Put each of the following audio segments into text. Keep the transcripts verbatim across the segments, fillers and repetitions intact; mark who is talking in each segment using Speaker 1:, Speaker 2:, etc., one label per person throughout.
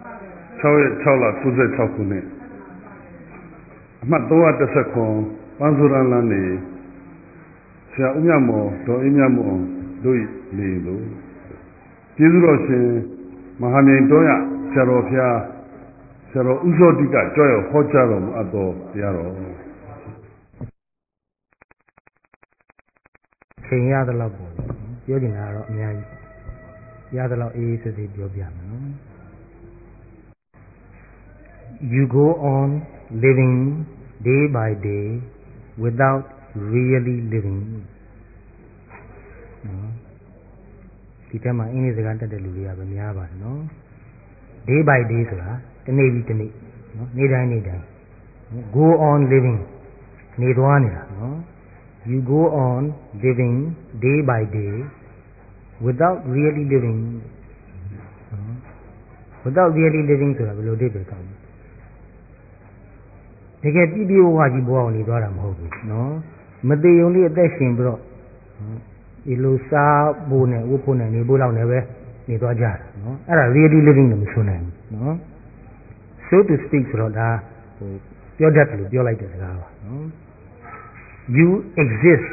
Speaker 1: sáu月sáuလ九十六ခုနှစ်အမှတ်သုံး၁၁ခုပန်းစိုးရန်လန်းနေဆရာဦးမြတ်မော်ဒေါ်အေးမြတ်မော်တို့နေလို့ကျေးဇူးတော်ရှင်မဟာမြိုင်တော်ရဆရာတော်ဖျားဆရာတော်ဥဇောတိကကြွရောက်ဟောကြားတော်မူအပ်တော်တရားတော်
Speaker 2: ချိန်ရသလောက်ပေါ့ပြောချင်တာတော့အများကြီးရသလောက်အေးအေးဆေးဆေးပြောပြမယ်နော် You go on living day by day without really living နော်ဒီထဲမှာအင်္ဂလိပ်စကားတတ်တဲ့လူတွေကပဲများပါတယ်နော် day by day ဆိုတာတနေ့ပြီးတနေ့နော်နေ့တိုင်းနေ့တိုင်း go on living နေသွားနေတာနော် You go on living day by day without really living without really living ဆိုတာဘယ်လိုအဓိပ္ပာယ်ကောင်းလဲတကယ်ပြည့်ပြည့်ဝဝကြီးဘဝကိုနေသွားတာမဟုတ်ဘူးနော်မသေးုံလေးအသက်ရှင်ပြီးတော့ဒီလိုစားဖို့နဲ့ဝတ်ဖို့နဲ့နေဖို့လောက်နဲ့ပဲနေသွားကြတာနော်အဲ့ဒါ really living လို့မဆိုနိုင်ဘူးနော် so to speak ဆိုတော့ဒါဟိုပြောတတ်တယ်လို့ပြောလိုက်တဲ့စကားပါနော် you exist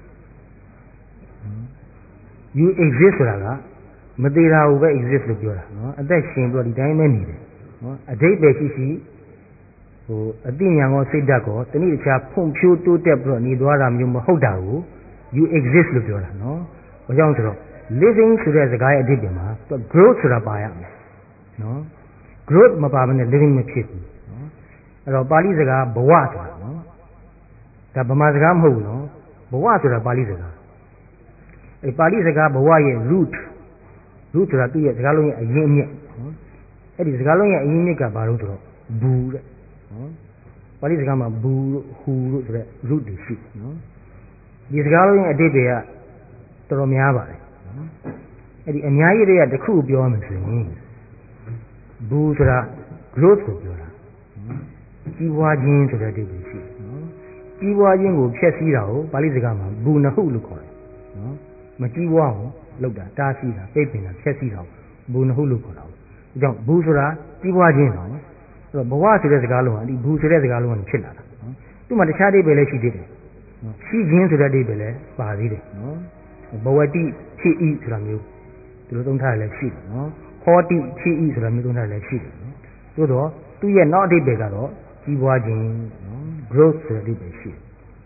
Speaker 2: you exist ဆိုတာကမသေးတာကိုပဲ exist လို့ပြောတာနော်အသက်ရှင်ပြီးတော့ဒီတိုင်းပဲနေတယ်နော်အဓိပ္ပာယ်ရှိရှိဟိုအသိဉာဏ်ကောစိတ်ဓာတ်ကောတနည်းတခြားဖွံ့ဖြိုးတိုးတက်ပြီးတော့နေသွားတာမျိုးမဟုတ်တာကို you exist လို့ပြောတာနော်ဘာကြောင့်ဆိုတော့ living ဆိုတဲ့စကားရဲ့အဓိပ္ပာယ်မှာ growth ဆိုတာပါရမယ်နော် growth မပါဘဲနဲ့ living မဖြစ်ဘူးနော်အဲ့တော့ပါဠိစကားဘဝဆိုတာနော်ဒါဗမာစကားမဟုတ်ဘူးနော်ဘဝဆိုတာပါဠိစကားအဲပါဠိစကားဘဝရဲ့ root root ဆိုတာသူ့ရဲ့စကားလုံးရဲ့အရင်းအမြစ်နော်အဲ့ဒီစကားလုံးရဲ့အရင်းအမြစ်ကဘာလို့ဆိုတော့ဘူးတဲ့နော်ပါဠိစကားမှာဘူးလို့ဟူလို့ဆိုတဲ့ root တွေရှိတယ်နော်ဒီစကားလုံးရဲ့အဓိပ္ပာယ်ကတော်တော်များပါတယ်နော်အဲ့ဒီအများကြီးတွေကတစ်ခုပြောမှဆိုရင်ဘူးဆိုတာ growth ကိုပြောတာနော်ကြီးပွားခြင်းဆိုတဲ့အဓိပ္ပာယ်ရှိတယ်နော်ကြီးပွားခြင်းကိုဖျက်ဆီးတာကိုပါဠိစကားမှာဘူးနဟုလို့ခေါ်တယ်နော်မကြီးပွားအောင်လုပ်တာတားဆီးတာပိတ်ပင်တာဖျက်ဆီးတာဘူးနဟုလို့ခေါ်တာဒါကြောင့်ဘူးဆိုတာကြီးပွားခြင်းနော်အဲ့တော့ဘဝဆိုတဲ့စကားလုံးကဒီဘူးဆိုတဲ့စကားလုံးကနေဖြစ်လာတာနော်သူ့မှာတခြားအဓိပ္ပာယ်လည်းရှိသေးတယ်နော်ရှိခြင်းဆိုတဲ့အဓိပ္ပာယ်လည်းပါသေးတယ်နော်ဘဝတိဖြစ်ဤဆိုတာမျိုးဒီလိုသုံးထားရလည်းရှိတယ်နော်ဟောတိဖြစ်ဤဆိုတာမျိုးသုံးထားရလည်းရှိတယ်နော်သို့တော့သူ့ရဲ့နောက်အဓိပ္ပာယ်ကတော့ကြီးပွားခြင်းနော် growth ဆိုတဲ့အဓိပ္ပာယ်ရှိတယ်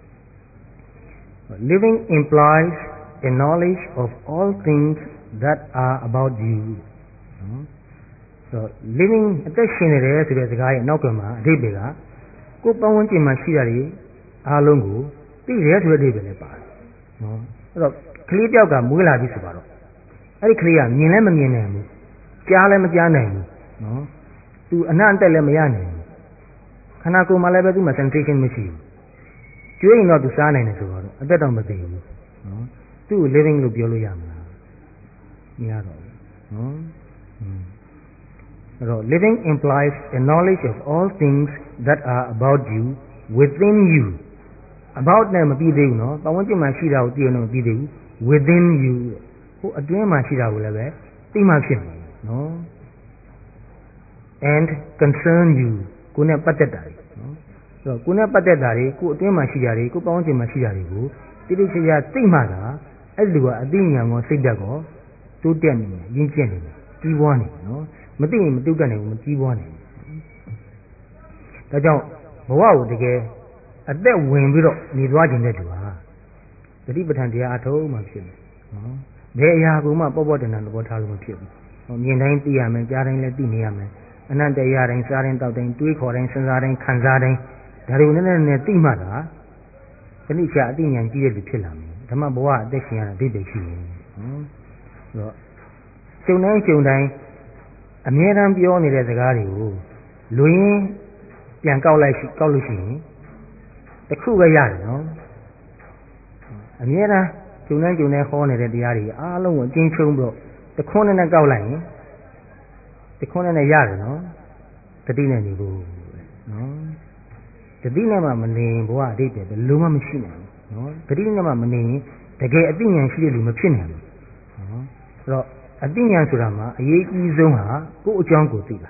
Speaker 2: living implies a knowledge of all things that are about you နော်ဆို living အသက်ရှင်နေတယ်ဆိုတဲ့စကားရဲ့နောက်ကမှာအဓိပ္ပာယ်ကကိုယ်ပတ်ဝန်းကျင်မှာရှိတာတွေအားလုံးကိုသိတယ်ဆိုတဲ့အဓိပ္ပာယ်လည်းပါတယ်နော်အဲ့တော့ကလေးတယောက်ကမွေးလာပြီဆိုပါတော့အဲ့ဒီကလေးကမြင်လည်းမမြင်နိုင်ဘူးကြားလည်းမကြားနိုင်ဘူးနော်သူအနှံ့အတက်လည်းမရနိုင်ဘူးခန္ဓာကိုယ်မှာလည်းပဲသူ့မှာ sensation မရှိဘူးကျွေးရင်တော့သူစားနိုင်တယ်ဆိုတော့အသက်တော့မသေးဘူးနော်သူ့ကို living လို့ပြောလို့ရမလားမရတော့ဘူးနော်အဲ့တော့ living implies a knowledge of all things that are about you within you about နဲ့မပြီးသေးဘူးနော်ပတ်ဝန်းကျင်မှာရှိတာကိုသိအောင်မပြီးသေးဘူး within you ဟိုအတွင်းမှာရှိတာကိုလည်းပဲသိမှဖြစ်မယ်နော် and concern you ကိုယ်နဲ့ပတ်သက်တာတွေနော်ဆိုတော့ကိုယ်နဲ့ပတ်သက်တာတွေကိုယ်အတွင်းမှာရှိတာတွေကိုယ်ပတ်ဝန်းကျင်မှာရှိတာတွေကိုတိတိကျကျသိမှသာအဲ့လူကအသိဉာဏ်ကိုစိတ်ဓာတ်ကိုတိုးတက်နေတယ်ရင့်ကျက်နေတယ်ကြီးပွားနေတယ်နော်မသိရင်မတိုးတက်နိုင်ဘူးမကြီးပွားနိုင်ဘူးဒါကြောင့်ဘဝကိုတကယ်အသက်ဝင်ပြီးတော့နေသွားခြင်းတဲ့သူဟာသတိပဋ္ဌာန်တရားအထုံးမှဖြစ်တယ်နော်ဘယ်အရာကိုမှပေါ့ပေါ့တန်တန်သဘောထားလို့မဖြစ်ဘူးဟောမြင်တိုင်းသိရမယ်ကြားတိုင်းလည်းသိနေရမယ်အနန္တရတိုင်းစားတိုင်းတောက်တိုင်းတွေးခေါ်တိုင်းစဉ်းစားတိုင်းခံစားတိုင်းဒါတွေကိုနည်းနည်းနဲ့သိမှသာသတိချအသိဉာဏ်ကြီးတဲ့လူဖြစ်လာမယ်ဓမ္မဘဝအသက်ရှင်ရတာဒိဋ္ဌိရှိတယ်နော်ဆိုတော့ကျုံတိုင်းကျုံတိုင်းအမြဲတမ်းပြောနေတဲ့စကားတွေကိုလူရင်းပြန်ကောက်လိုက်ကောက်လို့ရှိရင်တစ်ခုပဲရတယ်နော်အမြဲတမ်းကျုံတိုင်းကျုံတိုင်းဟောနေတဲ့တရားတွေအားလုံးကိုအကျဉ်းချုံးပြီးတော့တခွန်းနဲ့ကောက်လိုက်ရင်တခွန်းနဲ့ရတယ်နော်တတိနဲ့နေဖို့နော်တတိနဲ့မှမနေဘဝအတိတ်ပဲဘယ်လိုမှမရှိနိုင်ဘူးနော်တတိနဲ့မှမနေရင်တကယ်အသိဉာဏ်ရှိတဲ့လူမဖြစ်နိုင်ဘူးနော်အဲ့တော့အသိဉာဏ်ဆိုတာမှာအရေးကြီးဆုံးဟာကိုယ့်အကြောင်းကိုသိတာ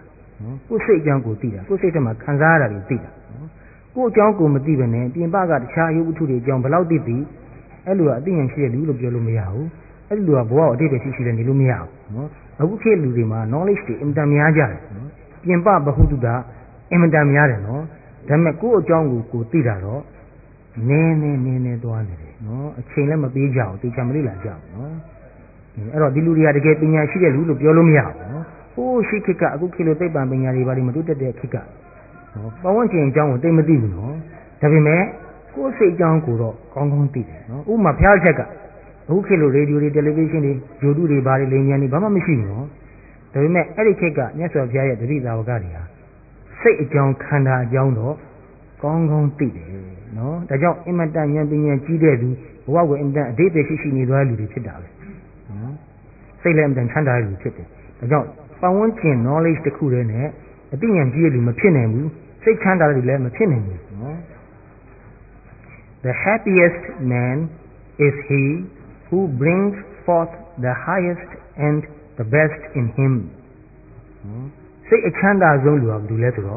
Speaker 2: နော်ကိုယ်စိတ်အကြောင်းကိုသိတာကိုယ်စိတ်ထဲမှာခံစားရတာတွေသိတာနော်ကိုယ်အကြောင်းကိုမသိဘဲနဲ့ပြင်ပကတခြားအယုတ်အထုတွေအကြောင်းဘယ်လောက်သိသိအဲ့လိုကအသိဉာဏ်ရှိတဲ့လူလို့ပြောလို့မရဘူးအဲ့ဒီလူကဘဝကိုအတိတ်ပဲရှိရှိလဲနေလို့မရဘူးနော်အခုခေတ်လူတွေမှာ knowledge တွေအင်မတန်များကြတယ်နော်ပြင်ပဘဟုတုတအင်မတန်များတယ်နော်ဒါပေမဲ့ကိုယ့်အကြောင်းကိုကိုသိတာတော့နည်းနည်းနည်းနည်းသွားနေတယ်နော်အချိန်လည်းမပေးကြဘူးတေချာမလေ့လာကြဘူးနော်အဲ့တော့ဒီလူတွေကတကယ်ပညာရှိတဲ့လူလို့ပြောလို့မရဘူးနော်ဟိုးရှိခေတ်ကအခုခေတ်လိုသိပ္ပံပညာတွေဘာတွေမတိုးတက်တဲ့ခေတ်ကနော်ပတ်ဝန်းကျင်အကြောင်းကိုသိမသိဘူးနော်ဒါပေမဲ့ကိုယ်စိတ်အကြောင်းကိုတော့ကောင်းကောင်းသိတယ်နော်ဥပမာဖျားချက်ကအခုခေတ်လိုရေဒီယိုတွေတယ်လီဗီရှင်းတွေဂျိုတုတွေဘာတွေလိမ်မြန်တွေဘာမှမရှိဘူးနော်ဒါပေမဲ့အဲ့ဒီခေတ်ကမြတ်စွာဘုရားရဲ့တတိသာဝကတွေဟာစိတ်အကြောင်းခန္ဓာအကြောင်းတော့ကောင်းကောင်းသိတယ်နော်ဒါကြောင့်အင်မတန်ဉာဏ်ပညာကြီးတဲ့လူဘဝကိုအင်မတန်အသေးသေးရှိရှိနေသွားတဲ့လူတွေဖြစ်တာပဲနော်စိတ်လည်းအင်မတန်ချမ်းသာတဲ့လူဖြစ်တယ်ဒါကြောင့်ပတ်ဝန်းကျင် knowledge တစ်ခုတည်းနဲ့အသိဉာဏ်ကြီးတဲ့လူမဖြစ်နိုင်ဘူးစိတ်ချမ်းသာတဲ့လူလည်းမဖြစ်နိုင်ဘူးနော် The happiest man is he who brings forth the highest and the best in him စိတ်အချမ်းသာဆုံးလူကဘယ်သူလဲဆိုတော့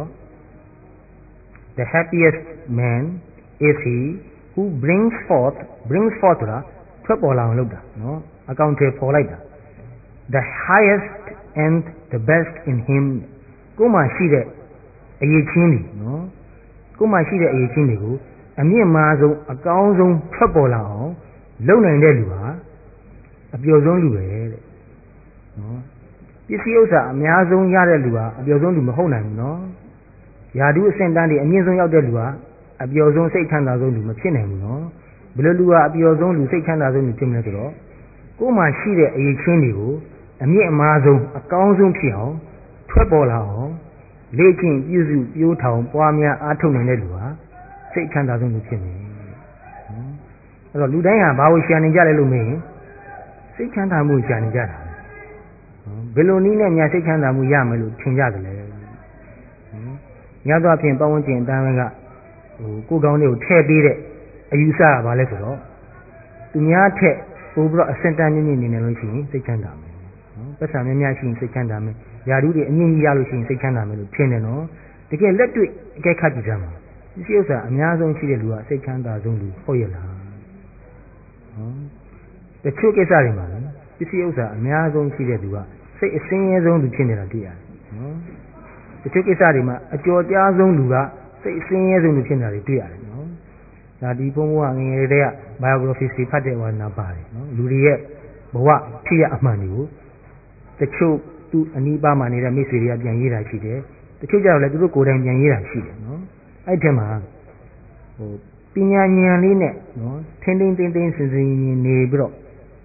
Speaker 2: The happiest man is he who brings forth brings forth ဆိုတာထွက်ပေါ်လာအောင်လုပ်တာနော်အကောင်အထည်ပေါ်လိုက်တာ the highest and the best in him ကိုယ်မှာရှိတဲ့အရေးချင်းတွေနော်ကိုယ်မှာရှိတဲ့အရေးချင်းတွေကိုအမြင့်မားဆုံးအကောင်းဆုံးထွက်ပေါ်လာအောင်လုပ်နိုင်တဲ့လူဟာအပျော်ဆုံးလူပဲတဲ့နော်ပစ္စည်းဥစ္စာအများဆုံးရတဲ့လူဟာအပျော်ဆုံးလူမဟုတ်နိုင်ဘူးနော်ယာတုအဆင့်တန်းတွေအမြင့်ဆုံးရောက်တဲ့လူဟာအပျော်ဆုံးစိတ်ချမ်းသာဆုံးလူမဖြစ်နိုင်ဘူးနော်ဘယ်လိုလူဟာအပျော်ဆုံးလူစိတ်ချမ်းသာဆုံးလူဖြစ်မလဲဆိုတော့ကိုယ်မှာရှိတဲ့အရေးချင်းတွေကိုအမြင့်အမားဆုံးအကောင်းဆုံးဖြစ်အောင်ထွက်ပေါ်လာအောင်လေ့ကျင့်ပြုစုပြိုးထောင်ပွားများအားထုတ်နိုင်တဲ့လူဟာစိတ်ချမ်းသာဆုံးလူဖြစ်မယ်အဲ့တော့လူတိုင်းဟာဘာကိုရှာနေကြလဲလို့မေးရင်စိတ်ချမ်းသာမှုရှာနေကြတာဘယ်လိုနည်းနဲ့ညာစိတ်ချမ်းသာမှုရမယ်လို့ထင်ကြတယ်လေညတော့ဖြင့်ပတ်ဝန်းကျင်အတန်းကဟိုကိုယ်ကောင်းတွေကိုထည့်ပေးတဲ့အယူဆကဘာလဲဆိုတော့သူများထက်ပိုပြီးတော့အစင်တန်းမြင့်မြင့်နေနေလို့ရှိရင်စိတ်ချမ်းသာမယ်နော်ပတ်စံများများရှိရင်စိတ်ချမ်းသာမယ်ယာတုတွေအမြင့်ကြီးရလို့ရှိရင်စိတ်ချမ်းသာမယ်လို့ထင်တယ်နော်တကယ်လက်တွေ့အကဲခတ်ကြည့်ကြမှာဒီဥစ္စာအများဆုံးရှိတဲ့လူကစိတ်ချမ်းသာဆုံးလူဟုတ်ရဲ့လားနော်တချို့ကိစ္စတွေမှာလေပစ္စည်းဥစ္စာအများဆုံးရှိတဲ့လူကစိတ်အစင်းရဲဆုံးလူဖြစ်နေတာတွေ့ရတယ်နော်တချို့ကိစ္စတွေမှာအကျော်ကြားဆုံးလူကစိတ်အစင်းရဲဆုံးလူဖြစ်နေတာတွေ့ရတယ်နော်ဒါဒီဘုံဘဝငငယ်တွေက biography တွေဖတ်တဲ့ဝါနာပါတယ်နော်လူတွေရဲ့ဘဝဖြစ်ရအမှန်တွေကိုတချို့သူအနီးပါးမှာနေတဲ့မိတ်ဆွေတွေကပြန်ရေးတာရှိတယ်တချို့ကြတော့လည်းသူတို့ကိုယ်တိုင်ပြန်ရေးတာရှိတယ်နော်အဲ့ဒီမှာဟိုပညာဉာဏ်လေးနဲ့နော်ထင်းထင်းသိမ့်သိမ့်စင်စင်နေပြီးတော့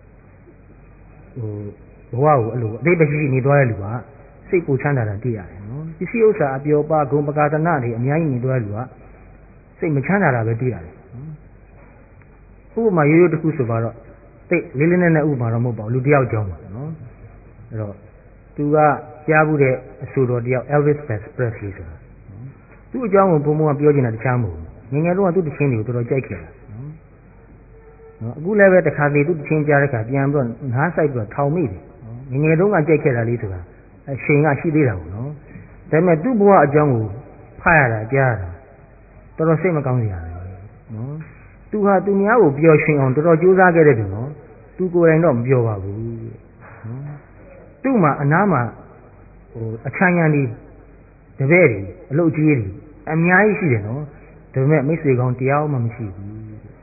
Speaker 2: ဟိုဘဝကိုအဲ့လိုအသေးတရှိရှိနေသွားတဲ့လူကစိတ်ပူချမ်းသာတာတွေ့ရတယ်နော်ပစ္စည်းဥစ္စာအပျော်ပါဂုဏ်ပကာသနာတွေအများကြီးနေသွားတဲ့လူကစိတ်မချမ်းသာတာပဲတွေ့ရတယ်ဥပမာရိုးရိုးတစ်ခုဆိုပါတော့တိတ်လေးလေးနက်နက်ဥပမာတော့မဟုတ်ပါဘူးလူတယောက်ကြောင်းပါနော်အဲ့တော့သူကကြားဘူးတဲ့အဆိုတော်တယောက် Elvis Presley ဆိုတာသူ့အကြောင်းကိုဘုံဘုံကပြောချင်တာတခြားမဟုတ်ဘူးငငယ်တော့သူ့တခြင်းတွေကိုတော်တော်ကြိုက်ခဲ့တာနော်အခုလည်းပဲတစ်ခါလေသူ့တခြင်းကြားတဲ့ခါပြန်ပြီးတော့နားဆိုင်ပြီးတော့ထောင်မိတယ်ငငယ်တုန်းကကြိုက်ခဲ့တာလေးဆိုတာအချိန်ကရှိသေးတာပေါ့နော်ဒါပေမဲ့သူ့ဘဝအကြောင်းကိုဖတ်ရတာကြားရတာတော်တော်စိတ်မကောင်းစရာပဲနော်သူဟာသူများကိုပျော်ရွှင်အောင်တော်တော်ကြိုးစားခဲ့တဲ့သူနော်သူကိုယ်တိုင်တော့မပျော်ပါဘူးနော်သူ့မှာအနားမှာဟိုအချမ်းရံဒီတပည့်တွေအလုပ်ကြီးတွေအများကြီးရှိတယ်နော်ဒါပေမဲ့မိတ်ဆွေကောင်းတရားမှမရှိဘူး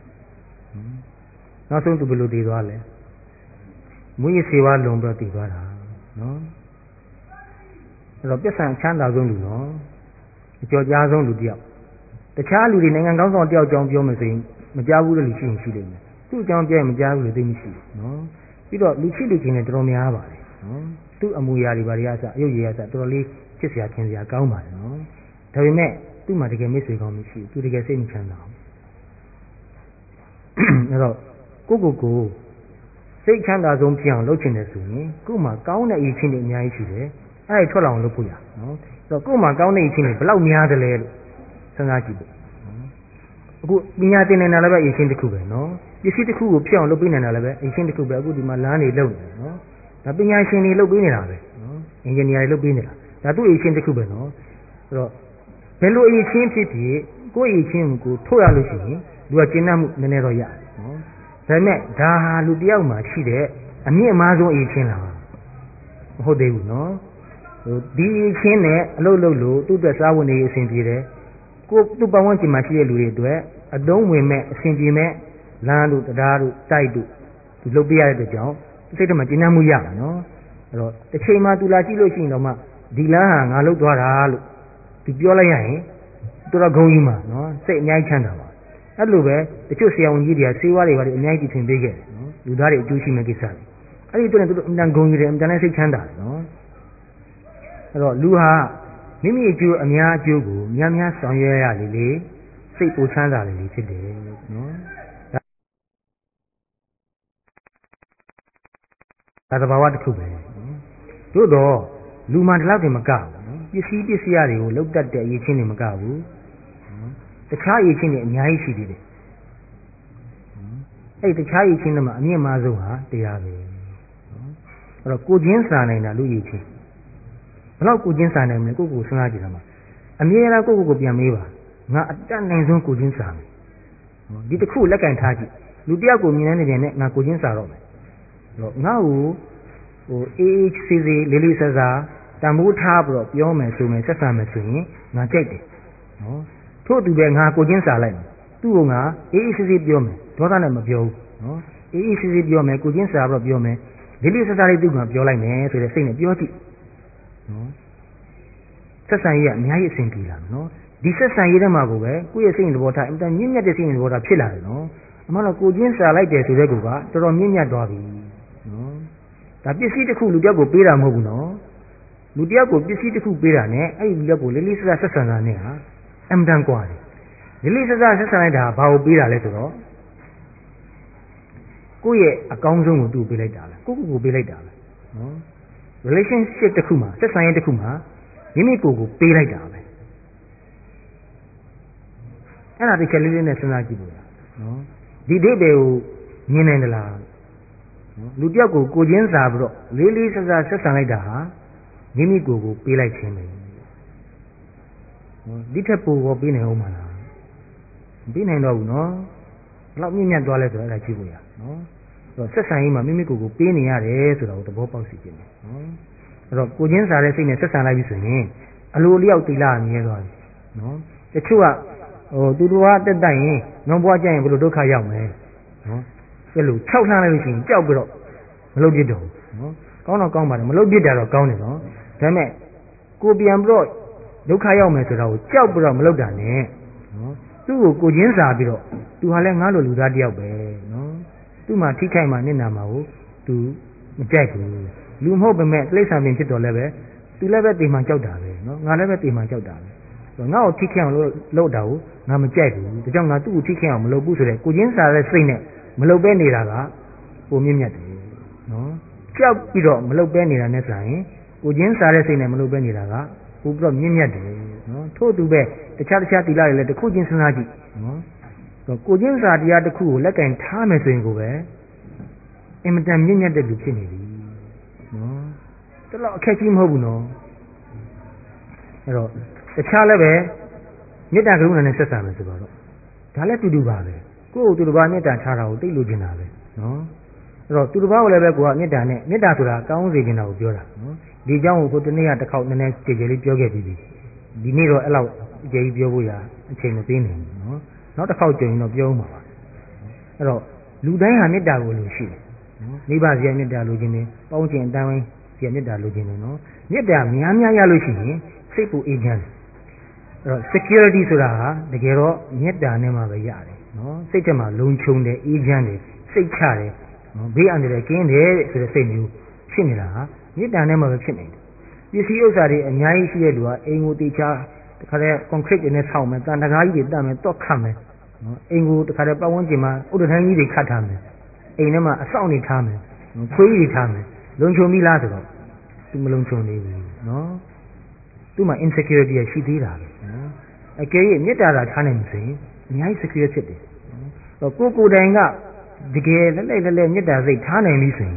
Speaker 2: နောက်ဆုံးသူဘယ်လိုတည်သွားလဲမွေးရစေဝါလုံပြီးတော့တည်သွားတာနော်အဲ့တော့ပြဿနာချမ်းသာဆုံးလူနော်အကျော်ကြားဆုံးလူတယောက်တခြားလူတွေနိုင်ငံကောင်းဆောင်တယောက်ကြောင်းပြောမယ်ဆိုရင်မကြားဘူးတဲ့လူရှိရင်ရှိလိမ့်မယ်သူ့အကြောင်းပြောရင်မကြားဘူးလို့သိမရှိဘူးနော်ပြီးတော့လူရှိလူချင်းတွေတော်တော်များပါတယ်နော်သူ့အမူအရာတွေဘာတွေအစအယုတ်ရည်အစတော်တော်လေးချစ်စရာခင်စရာကောင်းပါတယ်နော်ဒါပေမဲ့သူ့မှာတကယ်မိတ်ဆွေကောင်းမရှိဘူးသူတကယ်စိတ်မချမ်းသာဘူးအဲ့တော့ကိုကိုကိုစိတ်ချမ်းသာဆုံးဖြစ်အောင်လုပ်ချင်တယ်ဆိုရင်ကို့မှာကောင်းတဲ့အရေးချင်းတွေအများကြီးရှိတယ်အဲ့ဒါထွက်လာအောင်လုပ်ဖို့ရနော်အဲ့တော့ကို့မှာကောင်းတဲ့အရေးချင်းတွေဘယ်လောက်များသလဲလို့စဉ်းစားကြည့်ဖို့အခုပညာသင်နေတာလည်းပဲအရေးချင်းတစ်ခုပဲနော်ပစ္စည်းတစ်ခုကိုဖြစ်အောင်လုပ်ပေးနေတာလည်းပဲအရေးချင်းတစ်ခုပဲအခုဒီမှာလမ်းတွေလုပ်နေတယ်နော်ဒါပညာရှင်တွေလုပ်ပေးနေတာပဲနော်အင်ဂျင်နီယာတွေလုပ်ပေးနေတာဒါသူ့အချင်းတစ်ခုပဲနော်အဲ့တော့ဘယ်လိုအချင်းဖြစ်ဖြစ်ကိုယ့်အချင်းကိုထုတ်ရလို့ရှိရင်လူကကျင့်တတ်မှုနည်းနည်းတော့ရတယ်နော်ဒါပေမဲ့ဒါဟာလူတယောက်မှာရှိတဲ့အမြင့်အမားဆုံးအချင်းလားမဟုတ်သေးဘူးနော်ဟိုဒီအချင်းနဲ့အလုပ်လုပ်လို့သူ့အတွက်စားဝင်နေအဆင်ပြေတယ်ကိုသူ့ပတ်ဝန်းကျင်မှာရှိတဲ့လူတွေအတွက်အတုံးဝင်မဲ့အဆင်ပြေမဲ့လမ်းတို့တရားတို့တိုက်တို့သူလုပ်ပြရတဲ့အတွက်ကြောင့်စိတ်ထဲမှာကျဉ်းနှံ့မှုရမှာနော်အဲ့တော့တစ်ချိန်မှသူလာကြည့်လို့ရှိရင်တော့မှဒီလမ်းဟာငါလုပ်သွားတာလို့သူပြောလိုက်ရရင်တော်တော်ဂုဏ်ယူမှာနော်စိတ်အများကြီးချမ်းသာပါအဲ့လိုပဲတချို့ဆရာဝန်ကြီးတွေကဆေးဝါးတွေဘာတွေအများကြီးပြင်ပေးခဲ့တယ်နော်လူသားတွေအကျိုးရှိမဲ့ကိစ္စတွေအဲ့ဒီအတွက်လည်းသူတို့အမှန်ဂုဏ်ယူတယ်အမှန်နဲ့စိတ်ချမ်းသာတယ်နော်အဲ့တော့လူဟာမိမိအကျိုးအများအကျိုးကိုများများဆောင်ရွက်ရလေလေစိတ်ပူချမ်းသာလေလေဖြစ်တယ်နော်ဒါသဘာဝတစ်ခုပဲတို့တော့လူမှတလောက်တင်မကဘူးနော်ပစ္စည်းပစ္စည်းတွေကိုလောက်တတ်တဲ့အရေးချင်းတွေမကဘူးနော်တခြားအရေးချင်းတွေအများကြီးရှိသေးတယ်အဲ့တခြားအရေးချင်းတွေမှာအမြင့်မားဆုံးဟာတရားပဲနော်အဲ့တော့ကိုချင်းစာနိုင်တာလူအရေးချင်းဘယ်တော့ကိုချင်းစာနိုင်မလဲကိုကိုစဉ်းစားကြည့်တာမှာအမြဲတမ်းကိုကိုကိုပြန်မေးပါငါအတတ်နိုင်ဆုံးကိုချင်းစာမယ်နော်ဒီတစ်ခုလက်ကင်ထားကြည့်လူတယောက်ကိုမြင်နေတယ်နဲ့ငါကိုချင်းစာတော့မယ်တော့ငါ့ကိုဟိုအေးအေးဆေးဆေးလေးလေးစားစားတံမိုးထားပြီးတော့ပြောမယ်ဆိုမယ်ဆက်ဆံမယ်ဆိုရင်ငါကြိုက်တယ်နော်ထို့တူပဲငါကိုချင်းစာလိုက်မယ်သူ့ကငါအေးအေးဆေးဆေးပြောမယ်ဒေါသနဲ့မပြောဘူးနော်အေးအေးဆေးဆေးပြောမယ်ကိုချင်းစာပြီးတော့ပြောမယ်လေးလေးစားစားလေးသူ့ကပြောလိုက်မယ်ဆိုတဲ့စိတ်နဲ့ပြောကြည့်နော်ဆက်ဆံရေးကအများကြီးအဆင်ပြေလာမယ်နော်ဒီဆက်ဆံရေးထဲမှာကိုပဲကိုယ့်ရဲ့စိတ်သဘောထားအင်တာမြင့်မြတ်တဲ့စိတ်သဘောထားဖြစ်လာတယ်နော်အမှန်တော့ကိုချင်းစာလိုက်တယ်ဆိုတဲ့ကူကတော်တော်မြင့်မြတ်သွားပြီနော်ဒါပစ္စည်းတစ်ခုလူတယောက်ကိုပေးတာမဟုတ်ဘူးနော်လူတယောက်ကိုပစ္စည်းတစ်ခုပေးတာနဲ့အဲ့ဒီလူတယောက်ကိုလေးလေးစားစားဆက်ဆံတာနဲ့ဟာအမှန်တန်กว่าတယ်လေးလေးစားစားဆက်ဆံလိုက်တာဘာကိုပေးတာလဲဆိုတော့ကိုယ့်ရဲ့အကောင်းဆုံးကိုသူ့ပေးလိုက်တာလားကိုယ့်ကိုယ်ကိုပေးလိုက်တာလားနော် relationship တစ်ခုမှာဆက်ဆံရေးတစ်ခုမှာမိမိကိုယ်ကိုပေးလိုက်တာပဲအဲ့ဒါဒီချက်လေးလေးနဲ့စဉ်းစားကြည့်လို့ရနော်ဒီဒိဋ္ဌိကိုမြင်နိုင်သလားနော်လူတယောက်ကိုကိုချင်းစာပြီးတော့လေးလေးစားစားဆက်ဆံလိုက်တာဟာမိမိကိုယ်ကိုပေးလိုက်ခြင်းပဲနော်ဒီထက်ပိုကိုပေးနိုင်အောင်မလားမပေးနိုင်တော့ဘူးနော်ဘယ်လောက်မြင့်မြတ်သွားလဲဆိုတော့အဲ့ဒါကြည့်လို့ရနော်အဲ့တော့ဆက်ဆံရေးမှာမိမိကိုယ်ကိုပေးနေရတယ်ဆိုတာကိုသဘောပေါက်စီခြင်းပဲနော်အဲ့တော့ကိုချင်းစာတဲ့စိတ်နဲ့ဆက်ဆံလိုက်ပြီဆိုရင်အလိုအလျောက်သီလမြဲသွားပြီနော်တချို့ကဟိုသူတို့ကတက်တိုက်ရင်နောက်ဘဝကျရင်ဘယ်လိုဒုက္ခရောက်မလဲနော်အဲ့လို၆လှမ်းလိုက်လို့ရှိရင်ကြောက်ပြီးတော့မလုပ်ပြစ်တော့ဘူးနော်ကောင်းတော့ကောင်းပါတယ်မလုပ်ပြစ်တာတော့ကောင်းတယ်နော်ဒါပေမဲ့ကိုပြန်ပြီးတော့ဒုက္ခရောက်မယ်ဆိုတာကိုကြောက်ပြီးတော့မလုပ်တာနဲ့နော်သူ့ကိုကိုချင်းစာပြီးတော့သူဟာလည်းငါ့လိုလူသားတယောက်ပဲနော်သူ့မှာထိခိုက်မှနစ်နာမှာကိုသူမကြိုက်ဘူးလူမဟုတ်ပေမဲ့တိရစ္ဆာန်ပင်ဖြစ်တော်လည်းပဲသူလည်းပဲတေမှန်ကြောက်တာပဲနော်ငါလည်းပဲတေမှန်ကြောက်တာပဲငါ့ကိုထိခိုက်အောင်လို့လုပ်တာကိုငါမကြိုက်ဘူးဒါကြောင့်ငါသူ့ကိုထိခိုက်အောင်မလုပ်ဘူးဆိုတဲ့ကိုချင်းစာတဲ့စိတ်နဲ့မလုပ်ပဲနေတာကပုံမြင့်မြတ်တယ်နော်ကြောက်ပြီးတော့မလုပ်ပဲနေတာနဲ့ဆိုရင်ကိုချင်းစာတဲ့စိတ်နဲ့မလုပ်ပဲနေတာကပိုပြီးတော့မြင့်မြတ်တယ်နော်ထို့သူပဲတခြားတခြားသီလတွေလည်းတစ်ခုချင်းစဉ်းစားကြည့်နော်ကိုချင်းစာတရားတစ်ခုကိုလက်ကင်ထားမယ်ဆိုရင်ကိုပဲအင်မတန်မြင့်မြတ်တဲ့လူဖြစ်နေပြီနော်တော်တော်အခက်ကြီးမဟုတ်ဘူးနော်အဲ့တော့တခြားလည်းပဲမေတ္တာကရုဏာနဲ့ဆက်ဆံမယ်ဆိုတော့ဒါလည်းတူတူပါပဲကိုယ့်ကိုယ်သူတစ်ပါးမေတ္တာထားတာကိုသိလို့ကျင်တာပဲနော်အဲ့တော့သူတစ်ပါးကိုလည်းပဲကိုကမေတ္တာနဲ့မေတ္တာဆိုတာကောင်းစေခြင်းတာကိုပြောတာနော်ဒီအကြောင်းကိုကိုတနေ့ကတစ်ခေါက်နည်းနည်းကြည်ကြည်လေးပြောခဲ့ပြီးပြီဒီနေ့တော့အဲ့လောက်အကျယ်ကြီးပြောဖို့ရအချိန်မပေးနိုင်ဘူးနော်နောက်တစ်ခေါက်ကြုံရင်တော့ပြောဦးမှာပါအဲ့တော့လူတိုင်းဟာမေတ္တာကိုလိုရှိတယ်နော်မိဘဇေယမေတ္တာလိုခြင်းနဲ့ပေါင်းကျင်အတိုင်းဝိုင်းဇေယမေတ္တာလိုခြင်းနဲ့နော်မေတ္တာများများရလို့ရှိရင်စိတ်ပူအေးချမ်းတယ်အဲ့တော့ security ဆိုတာဟာတကယ်တော့မေတ္တာနဲ့မှပဲရတယ်နော်စိတ်ထဲမှာလုံခြုံတယ်အေးချမ်းတယ်စိတ်ချတယ်နော်ဘေးအန္တရာယ်ကင်းတယ်ဆိုတဲ့စိတ်မျိုးဖြစ်နေတာဟာမေတ္တာနဲ့မှပဲဖြစ်နေတယ်ပစ္စည်းဥစ္စာတွေအများကြီးရှိတဲ့လူကအိမ်ကိုတေချာတခါတည်း concrete တွေနဲ့ဆောက်မယ်တန်တကားကြီးတွေတတ်မယ်တော့ခတ်မယ်နော်အိမ်ကိုတခါတည်းပတ်ဝန်းကျင်မှာဥဒ္ဒထန်းကြီးတွေခတ်ထားမယ်အိမ်ထဲမှာအဆောက်နေထားမယ်ခွေးကြီးတွေထားမယ်လုံခြုံပြီလားဆိုတော့သူမလုံခြုံသေးဘူးနော်သူ့မှာ insecurity ရှိသေးတာပဲနော်အကယ်၍မေတ္တာသာထားနိုင်မှာဆိုရင်အများကြီး secure ဖြစ်တယ်နော်ကိုကိုယ်တိုင်ကတကယ်လက်လက်လက်လက်မေတ္တာစိတ်ထားနိုင်ပြီဆိုရင်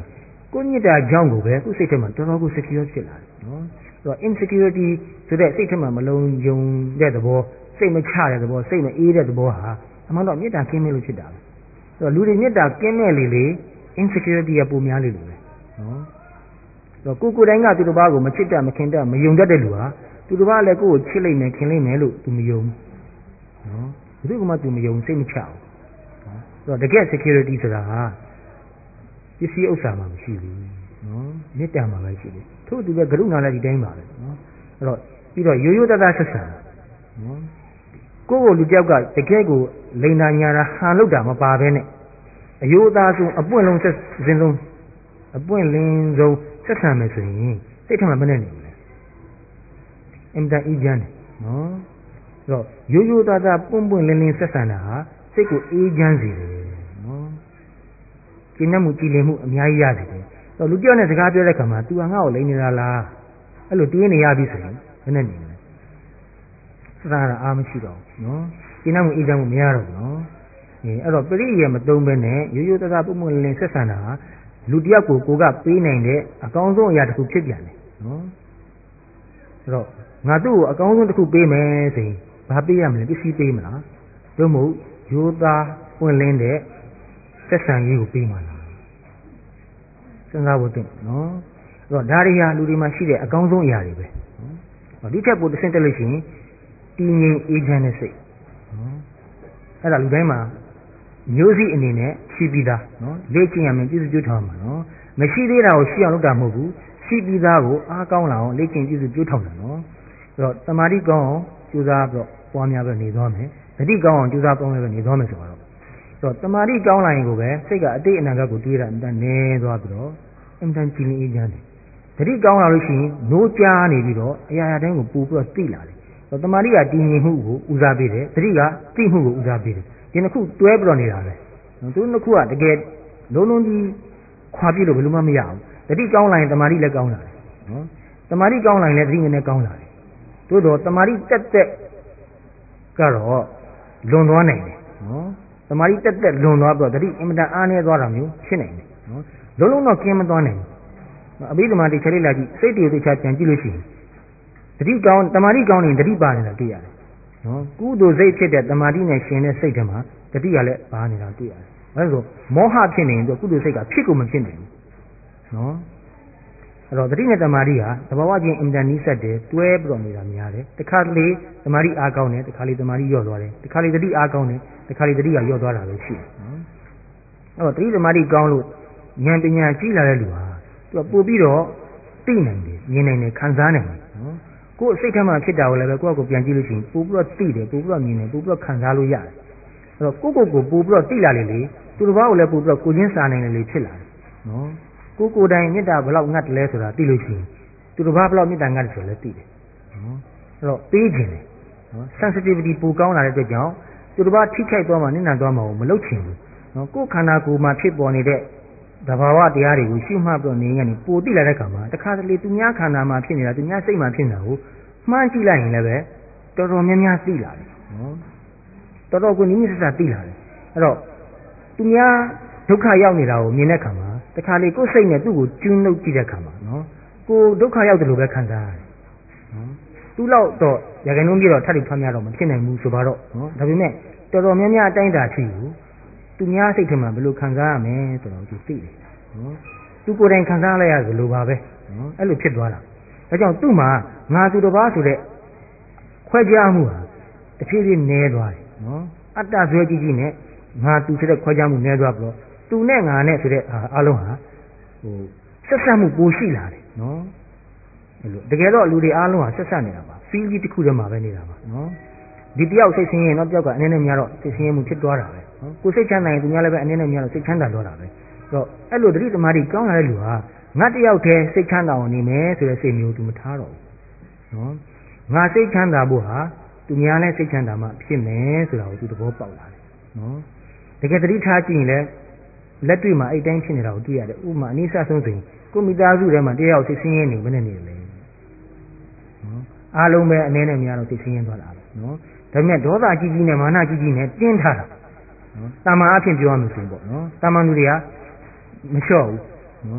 Speaker 2: ကိုမြစ်တာကြောင့်ကိုပဲကိုစိတ်ထဲမှာတော်တော်ကို secure ဖြစ်လာတယ်နော်အဲ့တော့ insecurity ဆိုတဲ့စိတ်ထဲမှာမလုံးယုံတဲ့သဘောစိတ်မချတဲ့သဘောစိတ်မအေးတဲ့သဘောဟာအမှန်တော့မေတ္တာကင်းမဲ့လို့ဖြစ်တာပဲအဲ့တော့လူတွေမေတ္တာကင်းမဲ့လေလေ insecurity ကပိုများလေလို့ပဲနော်အဲ့တော့ကိုကိုယ်တိုင်ကသူတစ်ပါးကိုမချစ်တတ်မခင်တတ်မယုံတတ်တဲ့လူဟာသူတစ်ပါးလည်းကိုယ်ကိုချစ်လိမ့်မယ်ခင်လိမ့်မယ်လို့သူမယုံနော်ဘယ်သူမှသူမယုံစိတ်မချဘူးနော်အဲ့တော့တကယ် security ဆိုတာဟာပစ္စည်းဥစ္စာမှမရှိဘူးနော်မေတ္တာမှပဲရှိတယ်ထို့သူပဲကရုဏာလည်းဒီတိုင်းပါပဲနော်အဲ့တော့ပြီးတော့ရိုးရိုးသားသားဆက်ဆံနော်ကိုယ့်ကိုလူတယောက်ကတကယ်ကိုလိန်နာညာတာဟန်လို့တာမပါဘဲနဲ့အယိုးအသားဆုံးအပွင့်လုံးဆက်စင်းလုံးအပွင့်လင်းဆုံးဆက်ဆံမယ်ဆိုရင်စိတ်ထဲမှာမနဲ့နေဘူးလေအင်တာအီဂျန်နော်အဲ့တော့ရိုးရိုးသားသားပွင့်ပွင့်လင်းလင်းဆက်ဆံတာဟာစိတ်ကိုအေးချမ်းစေတယ်နော်ကျင့်မှုကြည်လင်မှုအများကြီးရစေတယ်အဲ့တော့လူတယောက်နဲ့စကားပြောတဲ့ခါမှာ तू ဟာငါ့ကိုလိန်နေတာလားအဲ့လိုတွေးနေရပြီဆိုရင်ဘယ်နဲ့နေလဲစကားကအားမရှိတော့ဘူးနော်ကျင့်မှုအေးချမ်းမှုမရတော့ဘူးနော်အဲအဲ့တော့ပရိယေမသုံးဘဲနဲ့ရိုးရိုးသားသားပွင့်ပွင့်လင်းလင်းဆက်ဆံတာဟာလူတယောက်ကိုကိုကပေးနိုင်တဲ့အကောင်းဆုံးအရာတစ်ခုဖြစ်ပြန်တယ်နော်အဲ့တော့ငါသူ့ကိုအကောင်းဆုံးတစ်ခုပေးမယ်ဆိုရင်ဘာပေးရမလဲပစ္စည်းပေးမလားတို့မဟုတ်ရိုးသားပွင့်လင်းတဲ့ဆက်ဆံရေးကိုပေးမှာလားစဉ်းစားဖို့တင်နော်အဲ့တော့ဒါတွေဟာလူတွေမှာရှိတဲ့အကောင်းဆုံးအရာတွေပဲနော်ဒီထက်ပိုတစ်ဆင့်တက်လို့ရှိရင်တည်ငြိမ်အေးချမ်းတဲ့စိတ်နော်အဲ့ဒါလူတိုင်းမှာမျိုးစိအနေနဲ့ရှိပြီးသားနော်လေ့ကျင့်ရမယ်ပြည့်စုံကြိုးထောင်မှာနော်မရှိသေးတာကိုရှိအောင်လုပ်တာမဟုတ်ဘူးရှိပြီးသားကိုအားကောင်းလာအောင်လေ့ကျင့်ပြည့်စုံကြိုးထောင်တာနော်အဲ့တော့တမာတိကောင်းအောင်ကြိုးစားပြီးတော့ပွားများပြီးနေသွားမယ်တတိကောင်းအောင်ကြိုးစားပွားများပြီးနေသွားမယ်ဆိုတော့အဲ့တော့တမာတိကောင်းလာရင်ကိုပဲစိတ်ကအတိတ်အနာဂတ်ကိုတွေးတာအမှန်နည်းသွားပြီးတော့အမှန်ကြည်လင်အေးချမ်းတယ်တတိကောင်းလာလို့ရှိရင်နိုးကြားနေပြီးတော့အရာရာတိုင်းကိုပို့ပြီးတော့သိလာတယ်တမာတိကတည်ငြိမ်မှုကိုဦးစားပေးတယ်တတိကသိမှုကိုဦးစားပေးတယ်ဒီနှစ်ခုတွဲပြီးတော့နေတာပဲသူနှစ်ခုကတကယ်လုံးလုံးကြီးခွာပြလို့ဘယ်လိုမှမရဘူးတတိကောင်းလာရင်တမာတိလည်းကောင်းလာတယ်နော်တမာတိကောင်းလာရင်လည်းတတိငနဲ့ကောင်းလာတယ်သို့တော့တမာတိတက်တက်ကတော့လွန်သွားနိုင်တယ်နော်တမာတိတက်တက်လွန်သွားပြီးတော့တတိအင်မတန်အားနည်းသွားတာမျိုးဖြစ်နိုင်တယ်နော်လုံးလုံးတော့ကျင်းမသွားနိုင်ဘူးအဘိဓမ္မာတိချက်လေးလာကြည့်စိတ်တည်သိချပြန်ကြည့်လို့ရှိရင်တတိကောင်းတမာတိကောင်းရင်တတိပါနေတာတွေ့ရတယ်နော်ကုသိုလ်စိတ်ဖြစ်တဲ့တမာတိနဲ့ရှင်တဲ့စိတ်ထဲမှာတတိကလည်းပါနေတာတွေ့ရတယ်အဲဒါဆိုမောဟဖြစ်နေရင်တော့ကုသိုလ်စိတ်ကဖြစ်ကိုမဖြစ်နိုင်ဘူးနော်အဲ့တော့တတိနဲ့တမာတိဟာသဘာဝချင်းအင်တန်နီးစပ်တယ်တွဲပြီးတော့နေတာများတယ်တခါလေတမာတိအားကောင်းတယ်တခါလေတမာတိလျော့သွားတယ်တခါလေတတိအားကောင်းတယ်တခါလေတတိကလျော့သွားတာပဲရှိတယ်နော်အဲ့တော့တတိတမာတိကောင်းလို့ဉာဏ်ပညာကြီးလာတဲ့လူဟာသူကပို့ပြီးတော့သိနိုင်တယ်မြင်နိုင်တယ်ခံစားနိုင်တယ်နော်ကိုယ်စိတ်ထဲမှာဖြစ်တာကိုလည်းပဲကိုယ့်ကိုပြန်ကြည့်လို့ရှိရင်ပို့ပြီးတော့သိတယ်ပို့ပြီးတော့မြင်တယ်ပို့ပြီးတော့ခံစားလို့ရတယ်အဲ့တော့ကိုယ့်ကိုယ်ကိုပို့ပြီးတော့သိလာလေလေသူတစ်ပါးကိုလည်းပို့ပြီးတော့ကိုချင်းစာနိုင်လေလေဖြစ်လာတယ်နော်ကိုယ်ကိုယ်တိုင်မေတ္တာဘယ်လောက်ငတ်တယ်လဲဆိုတာသိလို့ရှိရင်သူတစ်ပါးဘယ်လောက်မေတ္တာငတ်တယ်ဆိုလည်းသိတယ်နော်အဲ့တော့ပေးခြင်းတယ်နော် sensitivity ပိုကောင်းလာတဲ့အတွက်ကြောင့်သူတစ်ပါးထိခိုက်သွားမှနစ်နာသွားမှမလုပ်ချင်ဘူးနော်ကိုယ်ခန္ဓာကိုယ်မှာဖြစ်ပေါ်နေတဲ့သဘာဝတရားတွေကိုရှုမှတ်ပြီးတော့နေရင်ကနေပိုသိလာတဲ့အခါမှာတခါတလေသူများခန္ဓာမှာဖြစ်နေတာသူများစိတ်မှာဖြစ်နေတာကိုမှန်းကြည့်လိုက်ရင်လည်းပဲတော်တော်များများသိလာတယ်နော်တော်တော်ကိုနိမ့်ဆက်ဆက်သိလာတယ်အဲ့တော့သူများဒုက္ခရောက်နေတာကိုမြင်တဲ့အခါမှာတခါလေကိုယ်စိတ်နဲ့သူ့ကိုကျွန်းနှုတ်ကြည့်တဲ့အခါမှာနော်ကိုဒုက္ခရောက်တယ်လို့ပဲခံစားရတယ်နော်သူ့လောက်တော့ရခိုင်နှုန်းပြတော့ထပ်ပြီးဖမ်းရတော့မဖြစ်နိုင်ဘူးဆိုပါတော့နော်ဒါပေမဲ့တော်တော်များများအတိုင်းအတာရှိဘူးသူများစိတ်ထဲမှာဘယ်လိုခံစားရမလဲဆိုတော့သူသိတယ်နော်သူကိုယ်တိုင်ခံစားလိုက်ရတယ်လို့ပါပဲနော်အဲ့လိုဖြစ်သွားတာဒါကြောင့်သူ့မှာငါသူတစ်ပါးဆိုတဲ့ခွဲခြားမှုဟာတဖြည်းဖြည်းနည်းသွားတယ်နော်အတ္တဇွဲကြီးကြီးနဲ့ငါသူဆိုတဲ့ခွဲခြားမှုနည်းသွားပြီးတော့သူနဲ့ငါနဲ့ဆိုတဲ့အားလုံးဟာဟိုဆက်ဆက်မှုပိုရှိလာတယ်နော်အဲ့လိုတကယ်တော့လူတွေအားလုံးဟာဆက်ဆက်နေတာပါဖီးကြီးတစ်ခုတည်းမှာပဲနေတာပါနော်ဒီတယောက်စိတ်ဆင်းရဲတော့တယောက်ကအနည်းနဲ့များတော့စိတ်ဆင်းရဲမှုဖြစ်သွားတာပဲနော်ကိုယ်စိတ်ချမ်းသာရင်သူများလည်းပဲအနည်းနဲ့များတော့စိတ်ချမ်းသာသွားတာပဲအဲ့တော့အဲ့လိုတတိတမာတိကောင်းလာတဲ့လူဟာငါတယောက်တည်းစိတ်ချမ်းသာအောင်နေမယ်ဆိုတဲ့စိတ်မျိုးသူမထားတော့ဘူးနော်ငါစိတ်ချမ်းသာဖို့ဟာသူများလည်းစိတ်ချမ်းသာမှဖြစ်မယ်ဆိုတာကိုသူသဘောပေါက်လာတယ်နော်တကယ်တတိထားကြည့်ရင်လည်းလက်တွေ့မှာအဲ့တိုင်းဖြစ်နေတာကိုတွေ့ရတယ်ဥပမာအနည်းဆက်ဆုံးဆိုရင်ကိုမိသားစုထဲမှာတယောက်စိတ်ဆင်းရဲနေဘယ်နဲ့နေလဲနော်အားလုံးပဲအနည်းနဲ့များတော့စိတ်ဆင်းရဲသွားတာပဲနော်ဒါပေမဲ့ဒေါသကြီးကြီးနဲ့မာနကြီးကြီးနဲ့တင်းထားတာနော်တာမန်အဖြစ်ပြောရမယ်ဆိုရင်ပေါ့နော်တာမန်လူတွေကမလျှော့ဘူးနော်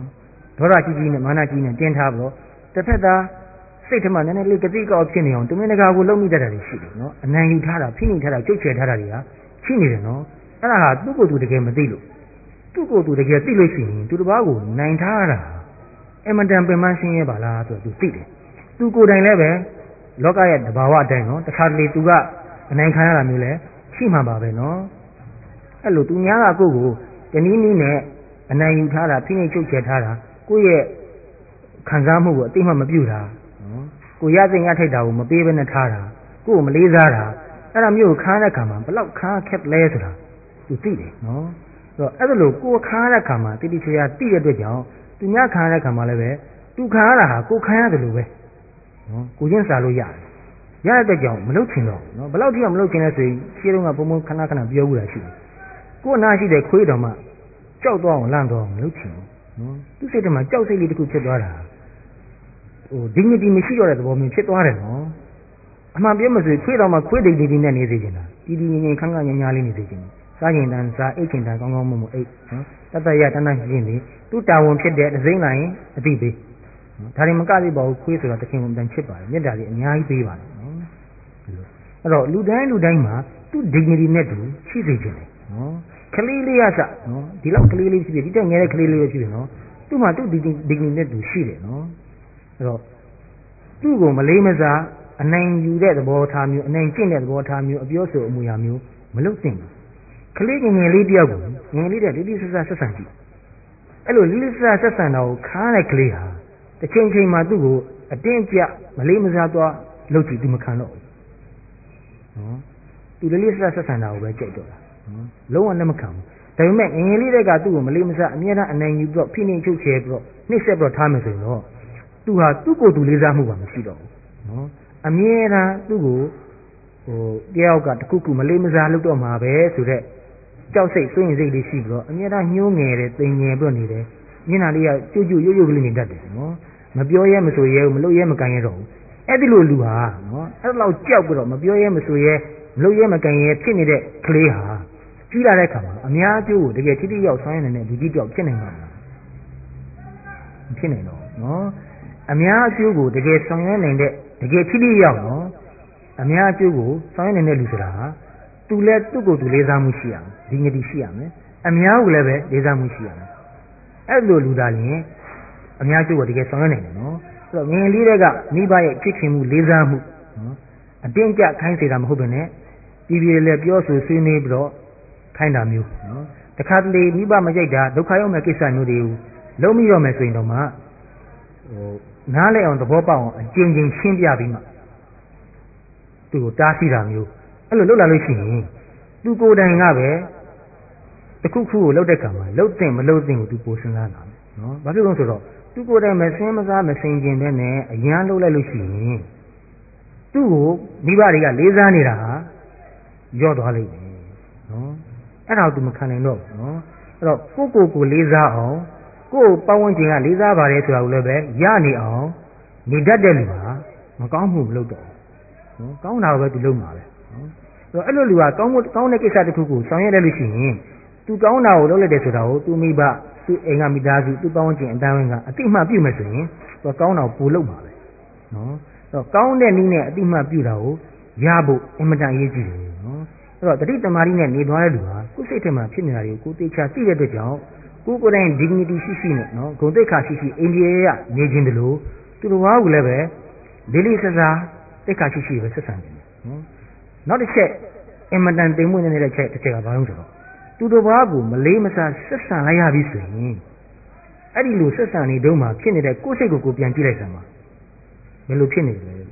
Speaker 2: ဒေါသကြီးကြီးနဲ့မာနကြီးနဲ့တင်းထားပြီးတော့တစ်ဖက်သားစိတ်ထမနည်းနည်းလေးကတိကောက်ဖြစ်နေအောင်တမင်တကာကိုလုံးမိတတ်တာတွေရှိတယ်နော်အနိုင်ယူထားတာဖိနှိပ်ထားတာကြုတ်ချယ်ထားတာတွေကရှိနေတယ်နော်အဲ့ဒါဟာသူ့ကိုယ်သူတကယ်မသိလို့သူ့ကိုယ်သူတကယ်သိလို့ရှိရင်သူတစ်ပါးကိုနိုင်ထားတာအမတန်ပင်မရှင်းရဲပါလားဆိုတော့သူသိတယ်သူကိုယ်တိုင်လည်းပဲလောကရဲ့တဘာဝအတိုင်းနော်တခါတလေသူကအနိုင်ခံရတာမျိုးလဲရှိမှာပါပဲနော်အဲ့လိုသူများကကိုယ့်ကိုတနည်းနည်းနဲ့အနိုင်ယူထားတာဖိနှိပ်ချုပ်ချယ်ထားတာကိုယ့်ရဲ့ခံစားမှုကိုအသိမှမပြုတာနော်ကိုရစိတ်ရထိုက်တာကိုမပေးဘဲနဲ့ထားတာကိုယ့်ကိုမလေးစားတာအဲ့ဒါမျိုးခါတဲ့ခါမှာဘလောက်ခါခက်လဲဆိုတာသူသိတယ်နော်ဆိုတော့အဲ့ဒါလို့ကိုယ်ခါတဲ့ခါမှာတိတိကျကျသိတဲ့အတွက်ကြောင့်သူများခါတဲ့ခါမှာလည်းပဲသူခါရတာဟာကိုခံရတယ်လို့ပဲနော်ကိုချင်းစားလို့ရတယ်ရတဲ့ကြောင့်မလုပ်ချင်တော့နော်ဘလောက်ထိမှမလုပ်ချင်လဲဆိုရင်ရှင်းတော့ကဘုံဘုံခဏခဏပြောဘူးတာရှိတယ်ကိုနာရှိတဲ့ခွေးတော်မှကြောက်တော့အောင်လန့်တော့အောင်မလုပ်ချင်ဘူးနော်သူစိတ်ထဲမှာကြောက်စိတ်လေးတစ်ခုဖြစ်သွားတာဟို dignity မရှိတော့တဲ့သဘောမျိုးဖြစ်သွားတယ်နော်အမှန်ပြောမဆိုခွေးတော်မှခွေး dignity နဲ့နေစေချင်တာတီတီငင်ငင်ခန်းခန်းညာညာလေးနေစေချင်တယ်စားရင်တန်းစားအိတ်ချင်တန်းကောင်းကောင်းမွန်မွန်အိတ်နော်တတ်တရတန်းတန်းရှင်းနေသူ့တာဝန်ဖြစ်တဲ့ဒစိမ့်လိုက်ရင်အတိပေးနော်ဒါတွေမကသေးပါဘူးခွေးဆိုတာတခင်ဝန်တန်ချစ်ပါတယ်မြတ်တာတွေအများကြီးပေးပါတယ်နော်အဲ့တော့လူတိုင်းလူတိုင်းမှာသူ့ dignity နဲ့တူရှိစေချင်တယ်နော်ကလေးလေးရစနော်ဒီလောက်ကလေးလေးဖြစ်ဖြစ်ဒီတက်ငယ်တဲ့ကလေးလေးပဲဖြစ်ဖြစ်နော်သူ့မှာသူ့ dignity နဲ့တူရှိတယ်နော်အဲ့တော့သူ့ကိုမလေးမစားအနိုင်ယူတဲ့သဘောထားမျိုးအနိုင်ကျင့်တဲ့သဘောထားမျိုးအပြောဆိုအမူအရာမျိုးမလုပ်သင့်ဘူးကလေးငယ်ငယ်လေးတယောက်ကိုငယ်လေးတဲ့လိလိဆဆဆက်ဆံကြည့်အဲ့လိုလိလိဆဆဆက်ဆံတာကိုခါတဲ့ကလေးဟာတစ်ချိန်ချိန်မှာသူ့ကိုအတင်းပြမလေးမစားသွားလုပ်ကြည့်သူမခံတော့ဘူးနော်သူလိလိဆဆဆက်ဆံတာကိုပဲကြိုက်တော့တာနော်လုံးဝလက်မခံဘူးဒါပေမဲ့ငယ်လေးတဲ့ကသူ့ကိုမလေးမစားအမြဲတမ်းအနိုင်ယူပြီးတော့ဖိနှိပ်ချုပ်ချယ်ပြီးတော့နှိပ်စက်ပြီးတော့ထားမယ်ဆိုရင်တော့သူဟာသူ့ကိုယ်သူလေးစားမှုပါမရှိတော့ဘူးနော်အမြဲတမ်းသူ့ကိုဟိုတယောက်ကတခုခုမလေးမစားလုပ်တော့မှာပဲဆိုတော့ကြောက်စိတ်စွန့်ရင်စိတ်လေးရှိပြီးတော့အမြဲတမ်းညှိုးငယ်တယ်သိငယ်ပြီးတော့နေတယ်မျက်နှာလေးကကြွကြွရွရွကလေးနေတတ်တယ်နော်မပြောရဲမဆိုရဲဘူးမလုပ်ရဲမကန်ရဲတော့ဘူးအဲ့ဒီလိုလူဟာနော်အဲ့လောက်ကြောက်ပြီးတော့မပြောရဲမဆိုရဲမလုပ်ရဲမကန်ရဲဖြစ်နေတဲ့ကလေးဟာကြီးလာတဲ့အခါမှာအများအကျိုးကိုတကယ်ထိထိရောက်ဆောင်ရနေတဲ့လူကြီးတယောက်ဖြစ်နိုင်မှာမလားမဖြစ်နိုင်တော့နော်အများအကျိုးကိုတကယ်ဆောင်ရွက်နိုင်တဲ့တကယ်ထိထိရောက်နော်အများအကျိုးကိုဆောင်ရွက်နိုင်တဲ့လူဆိုတာဟာသူလည်းသူ့ကိုယ်သူလေးစားမှုရှိရမယ်ဒီငတိရှိရမယ်အများကိုလည်းပဲလေးစားမှုရှိရမယ်အဲ့လိုလူသားရင်အများကျိုးကိုတကယ်ဆောင်ရွက်နိုင်တယ်နော်အဲ့တော့ငယ်လေးတွေကမိဘရဲ့ချစ်ခင်မှုလေးစားမှုနော်အတင်းကြခိုင်းစေတာမဟုတ်ဘဲနဲ့ပြည်ပြည်လည်းပြောဆိုဆွေးနွေးပြီးတော့ခိုင်းတာမျိုးနော်တခါတလေမိဘမကြိုက်တာဒုက္ခရောက်မဲ့ကိစ္စမျိုးတွေကိုလုံးမိတော့မယ်ဆိုရင်တော့မှဟိုနားလဲအောင်သဘောပေါက်အောင်အကျဉ်းချင်းရှင်းပြပြီးမှသူ့ကိုတားဆီးတာမျိုးအဲ့လိုလုပ်လာလို့ရှိရင်သူကိုယ်တိုင်ကပဲတခုခုကိုလုပ်တဲ့ကံမှာလှုပ်တဲ့မလှုပ်တဲ့ကိုသူပိုစဉ်းစားတာနော်ဘာဖြစ်လို့ဆိုတော့သူကိုယ်တိုင်မစင်းမစားမစင်ကျင်တဲ့နဲ့အရန်လှုပ်လိုက်လို့ရှိရင်သူ့ကိုမိဘတွေကလေးစားနေတာဟာကြော့သွားလိမ့်မယ်နော်အဲ့ဒါကိုသူမခံနိုင်တော့ဘူးနော်အဲ့တော့ကိုယ့်ကိုယ်ကိုလေးစားအောင်ကိုယ်ပတ်ဝန်းကျင်ကလေးစားပါတယ်ဆိုတာကိုလည်းပဲရနေအောင်နေတတ်တဲ့လူဟာမကောင်းမှုမလုပ်တော့ဘူးနော်ကောင်းတာကိုပဲသူလုပ်မှာပဲနော်အဲ့တော့အဲ့လိုလူဟာကောင်းမှုကောင်းတဲ့ကိစ္စတစ်ခုကိုဆောင်ရွက်ရလို့ရှိရင်သူကောင်းတာကိုလုပ်လိုက်တယ်ဆိုတာကိုသူမိဘသူအိမ်ကမိသားစုသူပတ်ဝန်းကျင်အတိုင်းကအတိအမှပြုမယ်ဆိုရင်သူကောင်းတာကိုပိုလုပ်မှာပဲနော်အဲ့တော့ကောင်းတဲ့နည်းနဲ့အတိအမှပြုတာကိုရဖို့အင်မတန်အရေးကြီးတယ်နော်အဲ့တော့တတိတမာရီနဲ့နေသွားတဲ့လူဟာကိုယ်စိတ်ထဲမှာဖြစ်နေတာတွေကိုကိုယ်သိချာသိတဲ့အတွက်ကြောင့်ကိုယ်ကိုယ်တိုင် dignity ရှိရှိနဲ့နော်ဂုဏ်သိက္ခာရှိရှိအိန္ဒိယရနေခြင်းတလို့သူတော်ဘာကိုလည်းပဲလေးလေးစားစားသိက္ခာရှိရှိပဲဆက်ဆံတယ်နော်နောက်တစ်ချက်အင်မတန်သိမ်မွေ့နေတဲ့ချက်တစ်ချက်ကဘာလို့ဆိုတော့သူတော်ဘာကိုမလေးမစားဆက်ဆံလိုက်ရပြီဆိုရင်အဲ့ဒီလိုဆက်ဆံနေတုန်းမှာဖြစ်နေတဲ့ကိုယ်စိတ်ကိုကိုပြန်ကြည့်လိုက်စမ်းပါဘယ်လိုဖြစ်နေလဲ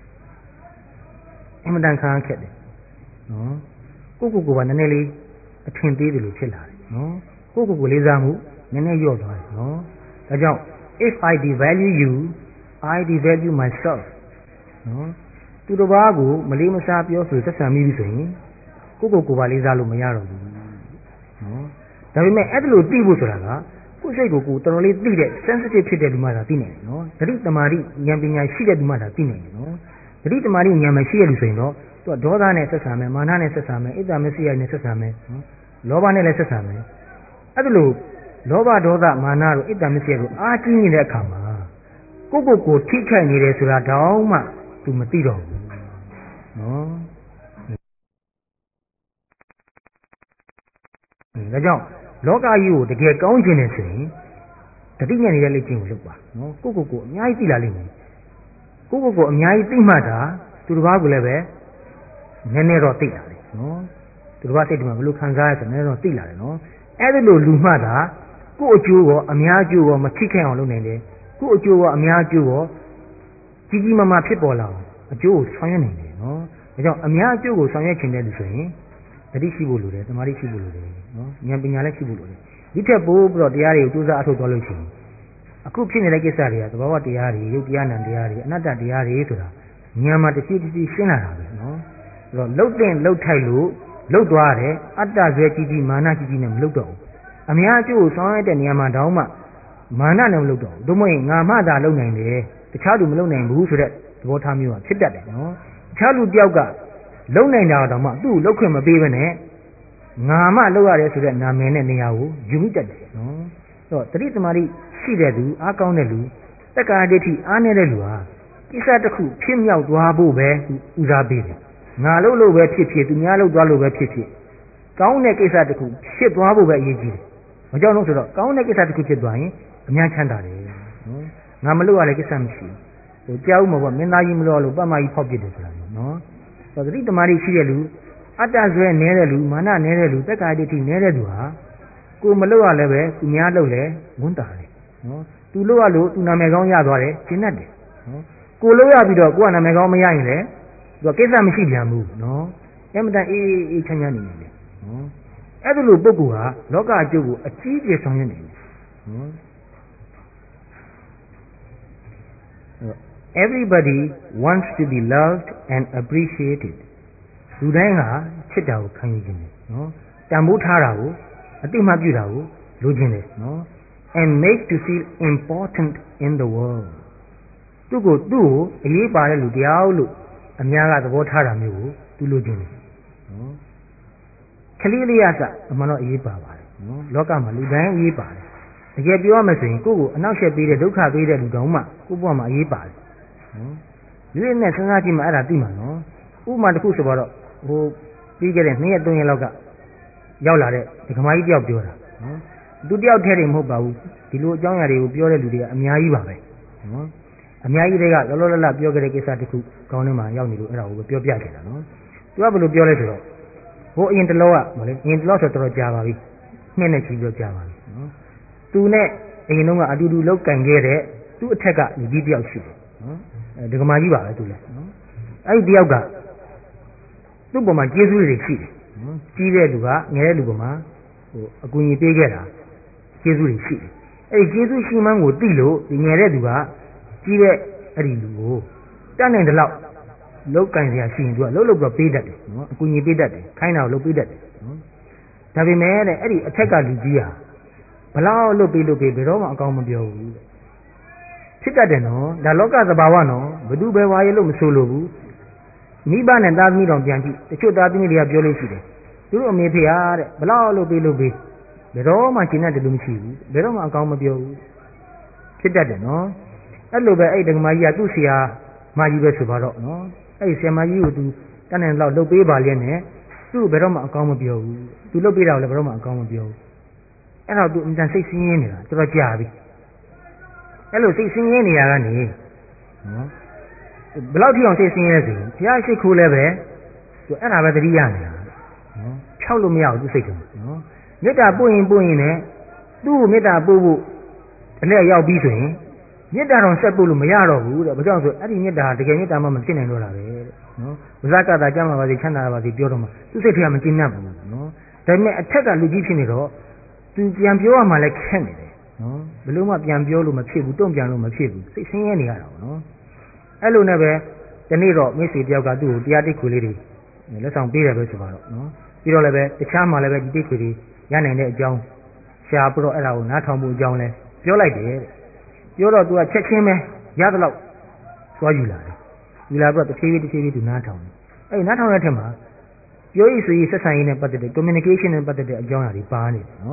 Speaker 2: အင်မတန်ခံခက်တယ်နော်ကိုကိုကိုကနည်းနည်းလေးအထင်သေးတယ်လို့ဖြစ်လာတယ်နော်ကိုကိုကိုလေးစားမှုနည်းနည်းလျော့သွားတယ်နော်ဒါကြောင့် if I devalue you I devalue myself နော်သူတစ်ပါးကိုမလေးမစားပြောဆိုဆက်ဆံမိပြီဆိုရင်ကိုကိုကိုပါလေးစားလို့မရတော့ဘူးနော်ဒါပေမဲ့အဲ့ဒါလို့သိဖို့ဆိုတာကကိုယ်စိတ်ကိုကိုတော်တော်လေးသိတဲ့ sensitive ဖြစ်တဲ့လူမှသာသိနိုင်တယ်နော်သတိတမာတိဉာဏ်ပညာရှိတဲ့လူမှသာသိနိုင်တယ်နော်သတိတမာတိဉာဏ်မရှိတဲ့လူဆိုရင်တော့သူကဒေါသနဲ့ဆက်ဆံမယ်မာနနဲ့ဆက်ဆံမယ်ဣဒ္ဓမစီယနဲ့ဆက်ဆံမယ်နော်လောဘနဲ့လည်းဆက်ဆံမယ်အဲ့ဒါလို့လောဘဒေါသမာနတို့အတ္တမစ္စယတို့အားကြီးနေတဲ့အခါမှာကိုယ့်ကိုယ်ကိုထိခိုက်နေတယ်ဆိုတာတောင်မှသူမသိတော့ဘူးနော်ဒါကြောင့်လောကကြီးကိုတကယ်ကောင်းခြင်းနဲ့ဆိုရင်တတိယနေတဲ့လက်ချင်းကိုလုပ်ပါနော်ကိုယ့်ကိုယ်ကိုအများကြီးသိလာလိမ့်မယ်ကိုယ့်ကိုယ်ကိုအများကြီးသိမှသာသူတစ်ပါးကိုလည်းပဲနည်းနည်းတော့သိလာတယ်နော်သူတစ်ပါးစိတ်ထဲမှာဘယ်လိုခံစားရဆိုနည်းနည်းတော့သိလာတယ်နော်အဲ့ဒါလိုလူမှသာကိုယ့်အကျိုးရောအများအကျိုးရောမထိခိုက်အောင်လုပ်နိုင်တယ်ကိုယ့်အကျိုးရောအများအကျိုးရောကြီးကြီးမားမားဖြစ်ပေါ်လာအောင်အကျိုးကိုဆောင်ရွက်နိုင်တယ်နော်ဒါကြောင့်အများအကျိုးကိုဆောင်ရွက်ခြင်းတဲ့လူဆိုရင်တတိရှိဖို့လိုတယ်တမာတိရှိဖို့လိုတယ်နော်ဉာဏ်ပညာလည်းရှိဖို့လိုတယ်ဒီထက်ပိုပြီးတော့တရားတွေကိုကြိုးစားအထောက်သွားလို့ရှိရင်အခုဖြစ်နေတဲ့ကိစ္စတွေကသဘာဝတရားတွေယုတ်တရားနံတရားတွေအနတ္တတရားတွေဆိုတာဉာဏ်မှာတစ်စီတစ်စီရှင်းလာတာပဲနော်အဲ့တော့လှုပ်တဲ့လှုပ်ထိုက်လို့လှုပ်သွားတယ်အတ္တဇွဲကြီးကြီးမာနကြီးကြီးနဲ့မလှုပ်တော့ဘူးအများအကျိုးကိုဆောင်ရွက်တဲ့နေရာမှာတောင်မှမာနနဲ့မလှုပ်တော့ဘူးတို့မဟုတ်ရင်ငါမှသာလှုပ်နိုင်တယ်တခြားသူမလှုပ်နိုင်ဘူးဆိုတဲ့သဘောထားမျိုးကဖြစ်တတ်တယ်နော်တခြားလူတယောက်ကလှုပ်နိုင်တာတောင်မှသူ့ကိုလှုပ်ခွင့်မပေးဘဲနဲ့ငါမှလှုပ်ရတယ်ဆိုတဲ့နာမည်နဲ့နေရာကိုယူမိတတ်တယ်နော်အဲ့တော့တတိသမารိရှိတဲ့လူအားကောင်းတဲ့လူတက္ကာဒိဋ္ဌိအားနေတဲ့လူဟာကိစ္စတစ်ခုဖြစ်မြောက်သွားဖို့ပဲဦးစားပေးတယ်ငါလှုပ်လို့ပဲဖြစ်ဖြစ်သူများလှုပ်သွားလို့ပဲဖြစ်ဖြစ်ကောင်းတဲ့ကိစ္စတစ်ခုဖြစ်သွားဖို့ပဲအရေးကြီးတယ်။ဘာကြောင့်လဲဆိုတော့ကောင်းတဲ့ကိစ္စတစ်ခုဖြစ်သွားရင်အများချမ်းသာတယ်နော်။ငါမလုပ်ရတဲ့ကိစ္စမရှိဘူး။ဟိုကြောက်မှာပေါ့မင်းသားကြီးမလို့လို့ပတ်မကြီးဖောက်ပြစ်တယ်ဆိုတာနော်။ဆိုတော့သတိတမာတိရှိတဲ့လူအတ္တဇွဲနေတဲ့လူမာနနေတဲ့လူတက္ကာဒိဋ္ဌိနေတဲ့လူဟာကိုမလုပ်ရလည်းပဲသူများလုပ်လဲဝန်တာတယ်နော်။သူလုပ်ရလို့သူနာမည်ကောင်းရသွားတယ်ကျင့်တတ်တယ်နော်။ကိုလုပ်ရပြီးတော့ကိုကနာမည်ကောင်းမရရင်လည်းသူကကိစ္စမရှိပြန်ဘူးနော်။အမှန်တန်အေးအေးချမ်းချမ်းနေနေတယ်နော်အဲ့ဒါလိုပုဂ္ဂိုလ်ဟာလောကအကျိုးကိုအကြီးကျယ်ဆောင်ရွက်နေတယ်နော် Everybody wants to be loved and appreciated လူတိုင်းဟာချစ်တာကိုခံယူခြင်းတယ်နော်တန်ဖိုးထားတာကိုအတိအမှတ်ပြုတာကိုလိုချင်တယ်နော် and make to feel important in the world သူ့ကိုသူ့ကိုအရေးပါတဲ့လူတယောက်လို့အများကသဘောထားတာမျိုးကိုသူလိုချင်တယ်နော်ကလေးလေးရစအမှန်တော့အရေးပါပါတယ်နော်လောကမှာလူတိုင်းအရေးပါတယ်တကယ်ပြောရမယ်ဆိုရင်ကိုယ့်ကိုအနောက်ရှက်ပေးတဲ့ဒုက္ခပေးတဲ့လူတောင်မှကိုယ့်ဘဝမှာအရေးပါတယ်နော်ဒီနေ့နဲ့စဉ်းစားကြည့်မှအဲ့ဒါသိမှာနော်ဥပမာတစ်ခုဆိုတော့ဟိုပြီးခဲ့တဲ့နှစ်ရက်သုံးရက်လောက်ကရောက်လာတဲ့ဒကမာကြီးတယောက်ပြောတာနော်သူတယောက်ထဲတည်းမဟုတ်ပါဘူးဒီလိုအကြောင်းအရာတွေကိုပြောတဲ့လူတွေကအများကြီးပါပဲနော်အများကြီးတွေကလောလောလတ်လတ်ပြောခဲ့တဲ့ကိစ္စတစ်ခုကောင်းထဲမှာရောက်နေလို့အဲ့ဒါကိုပြောပြခဲ့တာနော်သူကဘယ်လိုပြောလဲဆိုတော့ဟိုအရင်တလောကမလဲအရင်တလောဆိုတော့တော်တော်ကြာပါပြီနှစ်နဲ့ချီပြီးတော့ကြာပါပြီနော်သူနဲ့အရင်တော့ကအတူတူလောက်ကင်ခဲ့တဲ့သူ့အထက်ကလူကြီးတယောက်ရှိတယ်နော်အဲဒကမာကြီးပါပဲသူလည်းနော်အဲ့ဒီတယောက်ကသူ့ပေါ်မှာကျေးဇူးတွေရှိတယ်နော်ကြီးတဲ့လူကငယ်တဲ့လူပေါ်မှာဟိုအကူအညီပေးခဲ့တာကျေးဇူးတွေရှိတယ်အဲ့ဒီကျေးဇူးရှိမှန်းကိုသိလို့ဒီငယ်တဲ့လူကကြီးတဲ့အဲ့ဒီလူကိုတတ်နိုင်တဲ့လောက်လောက်ကင်စရာရှိရင်သူကလှုပ်လှုပ်ပြီးပေးတတ်တယ်နော်အကူအညီပေးတတ်တယ်ခိုင်းတာကိုလှုပ်ပေးတတ်တယ်နော်ဒါပေမဲ့တဲ့အဲ့ဒီအထက်ကလူကြီးဟာဘလောက်လှုပ်ပေးလို့ပေးဘယ်တော့မှအကောင်းမပြောဘူးတဲ့ဖြစ်တတ်တယ်နော်ဒါလောကသဘာဝနော်ဘသူပဲဝါရဲလို့မဆိုလို့ဘူးမိဘနဲ့သားသမီးတော်ပြန်ကြည့်တချို့သားသမီးတွေကပြောလို့ရှိတယ်သူတို့အမေဖေဟာတဲ့ဘလောက်လှုပ်ပေးလို့ပေးဘယ်တော့မှရှင်းတတ်တယ်လို့မရှိဘူးဘယ်တော့မှအကောင်းမပြောဘူးဖြစ်တတ်တယ်နော်အဲ့လိုပဲအဲ့ဒကမာကြီးကသူ့ဆရာမကြီးပဲဆိုပါတော့နော်အဲ့ဒီဆရာမကြီးကိုသူတန်းနိုင်တော့လှုပ်ပေးပါလျက်နဲ့သူ့ဘယ်တော့မှအကောင်းမပြောဘူးသူလှုပ်ပေးတာကိုလည်းဘယ်တော့မှအကောင်းမပြောဘူးအဲ့တော့သူအင်တန်စိတ်ဆင်းရဲနေတာတော်တော်ကြာပြီအဲ့လိုစိတ်ဆင်းရဲနေရတာနေနော်ဘယ်လောက်ထိအောင်စိတ်ဆင်းရဲဆိုဘုရားရှိခိုးလည်းပဲသူအဲ့ဒါပဲတတိယနေတာနော်ဖြောက်လို့မရဘူးသူစိတ်ကနော်မေတ္တာပို့ရင်ပို့ရင်လည်းသူ့ကိုမေတ္တာပို့ဖို့အလက်ရောက်ပြီးဆိုရင်မေတ္တာတော်ဆက်ပို့လို့မရတော့ဘူးတဲ့ဘာကြောင့်ဆိုအဲ့ဒီမေတ္တာတကယ်မေတ္တာမှမဖြစ်နိုင်တော့တာပဲတဲ့နော်ဝဇ္ဇကတာကျမ်းမှာပါစေချမ်းသာပါစေပြောတော့မှသူစိတ်ထဲကမကျဉ်းတ်ဘူးနော်ဒါပေမဲ့အထက်ကလူကြီးဖြစ်နေတော့သူပြန်ပြောရမှလည်းခက်နေတယ်နော်ဘယ်လို့မှပြန်ပြောလို့မဖြစ်ဘူးတုံ့ပြန်လို့မဖြစ်ဘူးစိတ်ဆင်းရဲနေရတာပေါ့နော်အဲ့လိုနဲ့ပဲဒီနေ့တော့မိတ်ဆွေတယောက်ကသူ့ကိုတရားတိတ်ခွေလေးတွေလက်ဆောင်ပေးတယ်ပဲဆိုပါတော့နော်ပြီးတော့လည်းပဲတခြားမှလည်းပဲဒီတိတ်ခွေတွေရနိုင်တဲ့အကြောင်းရှားပြီးတော့အဲ့ဒါကိုနားထောင်ဖို့အကြောင်းလဲပြောလိုက်တယ်တဲ့ပြောတော့သူကချက်ချင်းပဲရသလောက်သွားယူလာတယ်ယူလာပြီးတော့တစ်ဖြည်းဖြည်းတစ်ဖြည်းဖြည်းသူနားထောင်တယ်အဲ့နားထောင်တဲ့ထက်မှာပြောရည်ဆိုရည်ဆက်ဆံရေးနဲ့ပတ်သက်တဲ့ communication နဲ့ပတ်သက်တဲ့အကြောင်းအရာတွေပါနေတယ်နော်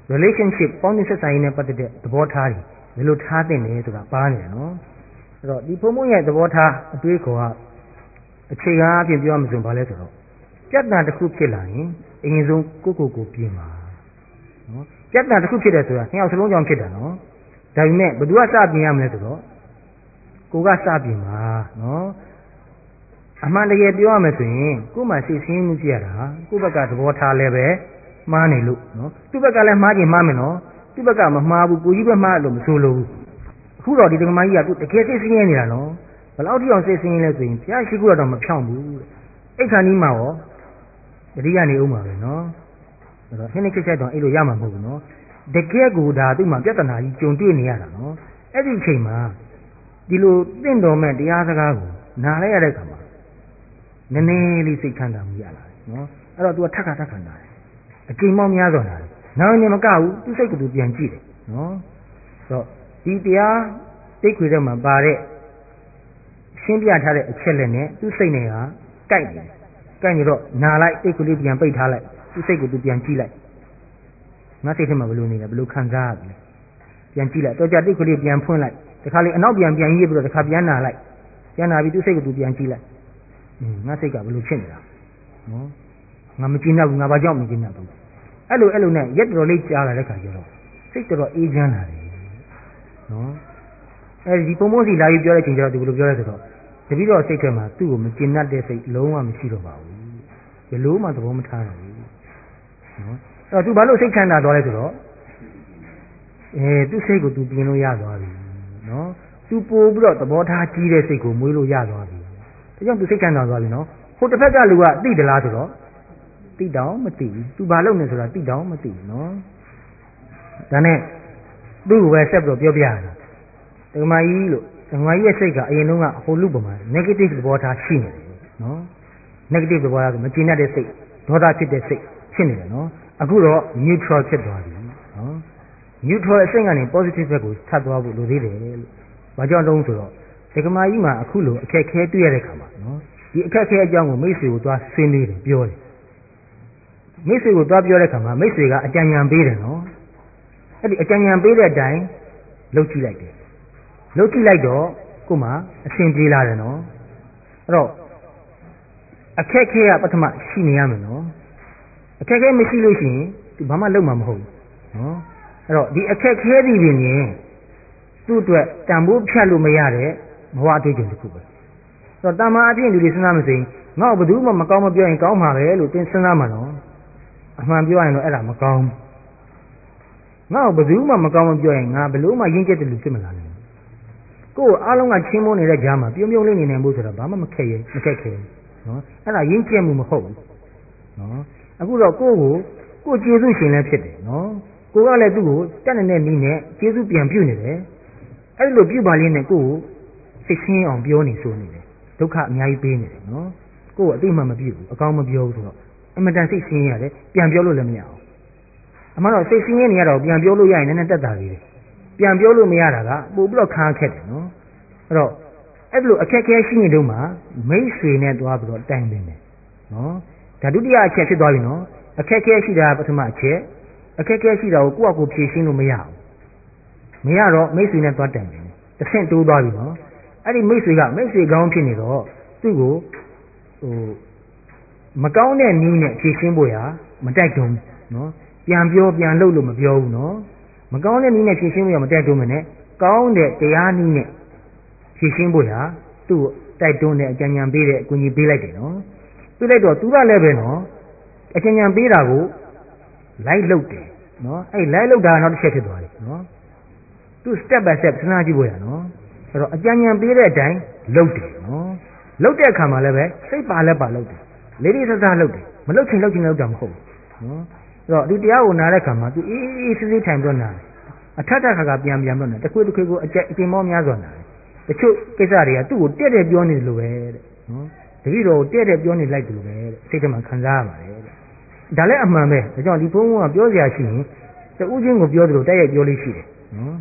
Speaker 2: relationship ပေါင်းသင်းဆက်ဆံရေးနဲ့ပတ်သက်တဲ့သဘောထားတွေဘယ်လိုထားသင့်လဲဆိုတာပါနေတယ်နော်အဲ့တော့ဒီဘုံဘုံရဲ့သဘောထားအတွေးခေါ်ကအခြေခံအဖြစ်ပြောမှဆိုဘာလဲဆိုတော့ပြဿနာတစ်ခုဖြစ်လာရင်အရင်ဆုံးကိုကိုကိုပြင်ပါနော်ပြဿနာတစ်ခုဖြစ်တယ်ဆိုတာနှစ်ယောက်စလုံးကြောင့်ဖြစ်တာနော်ဒါပေမဲ့ဘယ်သူကစပြင်ရမလဲဆိုတော့ကိုကစပြင်ပါနော်အမှန်တကယ်ပြောရမယ်ဆိုရင်ကို့မှာစိတ်ဆင်းမှုဖြစ်ရတာကို့ဘက်ကသဘောထားလည်းပဲမှားနေလို့နော်သူ့ဘက်ကလည်းမှားခြင်းမှားမယ်နော်သူ့ဘက်ကမမှားဘူးကိုကြီးပဲမှားလို့မဆိုလို့အခုတော့ဒီတက္ကမကြီးကသူတကယ်စိတ်ဆင်းရဲနေတာနော်ဘယ်လောက်ထိအောင်စိတ်ဆင်းရဲလဲဆိုရင်ဘုရားရှိခိုးတော့မဖြောင်းဘူးအိတ်ခါနီးမှာရောတတိယနေဦးမှာပဲနော်အဲ့တော့ဟင်းနေချက်ချက်တော့အဲ့လိုရမှာမဟုတ်ဘူးနော်တကယ်ကိုဒါသူ့မှာပြဿနာကြီးကြုံတွေ့နေရတာနော်အဲ့ဒီအချိန်မှာဒီလိုတင့်တော်မဲ့တရားစကားကိုနားလဲရတဲ့ခါမှာနည်းနည်းလေးစိတ်ချမ်းသာမှုရလာတယ်နော်အဲ့တော့ तू ကထက်ခါထက်ခါနာတယ်အချိန်မောင်းများစွာနာတယ်နောက်နေမကဘူးသူ့စိတ်ကသူပြန်ကြည့်တယ်နော်ဆိုတော့ဒီတရားသိခွေထဲမှာပါတဲ့ရှင်းပြထားတဲ့အချက်လက်နဲ့သူ့စိတ်နဲ့ဟာကိုက်တယ်ကိုက်နေတော့နာလိုက်သိခွေလေးပြန်ပိတ်ထားလိုက်သူ့စိတ်ကိုသူပြန်ကြည့်လိုက်ငါစိတ်ထဲမှာဘယ်လိုနေလဲဘယ်လိုခံစားရလဲပြန်ကြည့်လိုက်တော့ကြသိခွေလေးပြန်ဖွင့်လိုက်တခါလေအနောက်ပြန်ပြန်ရေးပြီးတော့တခါပြန်နာလိုက်ပြန်နာပြီးသူ့စိတ်ကိုသူပြန်ကြည့်လိုက်ငါစိတ်ကဘယ်လိုဖြစ်နေတာနော်ငါမကျဉ်းတော့ဘူးငါဘာကြောင့်မကျဉ်းတော့ဘူးအဲ့လိုအဲ့လိုနဲ့ရက်တော်လေးကြားလာတဲ့ခါကျတော့စိတ်တော်အေးချမ်းလာတယ်နော်အဲဒီပုံမိုးစီလာပြီးပြောတဲ့ချိန်ကျတော့ဒီလိုပြောရဲဆိုတော့တပည့်တော်စိတ်ထဲမှာသူ့ကိုမကျဉ်းတတ်တဲ့စိတ်လုံးဝမရှိတော့ပါဘူးဘယ်လိုမှသဘောမထားတော့ဘူးနော်အဲ့တော့သူဘာလို့စိတ်ချမ်းသာသွားလဲဆိုတော့အဲသူ့စိတ်ကိုသူပြင်လို့ရသွားပြီနော်သူပို့ပြီးတော့သဘောထားကြီးတဲ့စိတ်ကိုမွေးလို့ရသွားပြီဒါကြောင့်သူစိတ်ချမ်းသာသွားပြီနော်ဟိုတစ်ဖက်ကလူကသိသလားဆိုတော့သိတောင်မသိဘူးသူဘာလုပ်နေဆိုတာသိတောင်မသိဘူးနော်ဒါနဲ့သူ့ကိုပဲဆက်ပြီးတော့ပြောပြရတာဒကမာကြီးလို့ဒကမာကြီးရဲ့စိတ်ကအရင်တုန်းကဟိုလူပမာ negative သဘောထားရှိနေတယ်နော် negative သဘောထားဆိုမကျေနပ်တဲ့စိတ်ဒေါသဖြစ်တဲ့စိတ်ဖြစ်နေတယ်နော်အခုတော့ neutral ဖြစ်သွားပြီနော် neutral အစိတ်ကနေ positive ဘက်ကိုထပ်သွားဖို့လိုသေးတယ်လို့ဘာကြောင့်တုံးဆိုတော့ဒကမာကြီးမှာအခုလိုအခက်ခဲတွေ့ရတဲ့ခါမှာနော်ဒီအခက်ခဲအကြောင်းကိုမိတ်ဆွေကိုသွားဆွေးနွေးတယ်ပြောတယ်မိတ်ဆွေကိုသွားပြောတဲ့ခါမှာမိတ်ဆွေကအကြံဉာဏ်ပေးတယ်နော်အဲ့ဒီအကြံဉာဏ်ပေးတဲ့အတိုင်းလုပ်ကြည့်လိုက်တယ်လုပ်ကြည့်လိုက်တော့ကို့မှာအဆင်ပြေလာတယ်နော်အဲ့တော့အခက်ခဲကပထမရှိနေရမယ်နော်အခက်ခဲမရှိလို့ရှိရင်သူဘာမှလုပ်မှာမဟုတ်ဘူးနော်အဲ့တော့ဒီအခက်ခဲသည်ပင်သူ့အတွက်တန်ဖိုးဖြတ်လို့မရတဲ့ဘဝအတွေ့အကြုံတစ်ခုပဲအဲ့တော့တာမန်အပြင်လူတွေစဉ်းစားမစိရင်ငါ့ကိုဘယ်သူမှမကောင်းမပြောရင်ကောင်းမှာပဲလို့သင်စဉ်းစားမှာနော်အမှန်ပြောရင်တော့အဲ့ဒါမကောင်းငါ့ကိုဘယ်သူမှမကောင်းမပြောရင်ငါဘယ်လို့မှရင်းကျက်တဲ့လူဖြစ်မလာနိုင်ကိုယ်အားလုံးကချင်းမိုးနေတဲ့ကြားမှာပြုံးပြုံးလေးနေနိုင်ဖို့ဆိုတော့ဘာမှမခက်ရဲမခက်ခဲနော်အဲ့ဒါရင်းကျက်မှုမဟုတ်ဘူးနော်အခုတော့ကိုယ့်ကိုကိုယ်ကျေးဇူးရှင်လည်းဖြစ်တယ်နော်ကိုကလည်းသူ့ကိုတက်နေတဲ့နည်းနဲ့ကျေးဇူးပြန်ပြုနေတယ်အဲ့လိုပြုပါလိမ့်နဲ့ကိုယ်ကိုစိတ်ဆင်းအောင်ပြောနေဆိုနေတယ်ဒုက္ခအများကြီးပေးနေတယ်နော်ကိုယ်အသိမှမပြုဘူးအကောင်းမပြောဘူးဆိုတော့အမှန်တန်စိတ်ဆင်းရတယ်ပြန်ပြောလို့လည်းမရအောင်အမှန်တော့စိတ်ဆင်းရဲနေရတော့ပြန်ပြောလို့ရရင်လည်းနည်းနည်းတက်တာလေးတယ်ပြန်ပြောလို့မရတာကပို့ပြီးတော့ခါခက်တယ်နော်အဲ့တော့အဲ့လိုအခက်အခဲရှိနေတော့မှမိတ်ဆွေနဲ့တွားပြီးတော့တိုင်ပင်တယ်နော်ဒါဒုတိယအချက်ဖြစ်သွားပြီနော်အခက်အခဲရှိတာပထမအချက်အခက်အခဲရှိတာကိုကိုယ့်အကူဖြေရှင်းလို့မရဘူးမရတော့မိတ်ဆွေနဲ့တွားတိုင်ပင်တယ်တစ်ဆင့်တိုးသွားပြီနော်အဲ့ဒီမိတ်ဆွေကမိတ်ဆွေကောင်းဖြစ်နေတော့သူ့ကိုဟိုမကောင်းတဲ့နည်းနဲ့ဖြေရှင်းဖို့ရမတိုက်တွန်းနော်ပြန်ပြောပြန်လုပ်လို့မပြောဘူးနော်မကောင်းတဲ့နည်းနဲ့ဖြေရှင်းဖို့ရမတိုက်တွန်းမနဲ့ကောင်းတဲ့တရားနည်းနဲ့ဖြေရှင်းဖို့ရသူ့ကိုတိုက်တွန်းတဲ့အကြံဉာဏ်ပေးတဲ့အကူအညီပေးလိုက်တယ်နော်ပေးလိုက်တော့သူကလည်းပဲနော်အကြံဉာဏ်ပေးတာကိုလိုက်လုပ်တယ်နော်အဲ့လိုက်လုပ်တာနောက်တစ်ချက်ဖြစ်သွားတယ်နော်သူ step by step စဉ်းစားကြည့်ဖို့ရနော်အဲ့တော့အကြံဉာဏ်ပေးတဲ့အတိုင်းလုပ်တယ်နော်လုပ်တဲ့အခါမှာလည်းပဲစိတ်ပါလက်ပါလုပ်တယ်လေးလေးစားစားလုပ်တယ်မလုပ်ချင်လုပ်ချင်လုပ်တာမဟုတ်ဘူးနော်အဲ့တော့ဒီတရားကိုနားတဲ့အခါမှာသူအေးအေးဆေးဆေးထိုင်တော့နားအထက်ထက်ခါကပြန်ပြန်တော့နားတစ်ခွေးတစ်ခွေးကိုအကျအကျဉ်းမောများစွာနားတချို့ကိစ္စတွေကသူ့ကိုတက်တယ်ပြောနေတယ်လို့ပဲတဲ့နော်တတိတော်ကိုတက်တယ်ပြောနေလိုက်တယ်လို့ပဲတဲ့စိတ်ထဲမှာခံစားရပါတယ်တဲ့ဒါလည်းအမှန်ပဲဒါကြောင့်ဒီဘုန်းဘုန်းကပြောစရာရှိရင်တူးချင်းကိုပြောသလိုတိုက်ရိုက်ပြောလို့ရှိတယ်နော်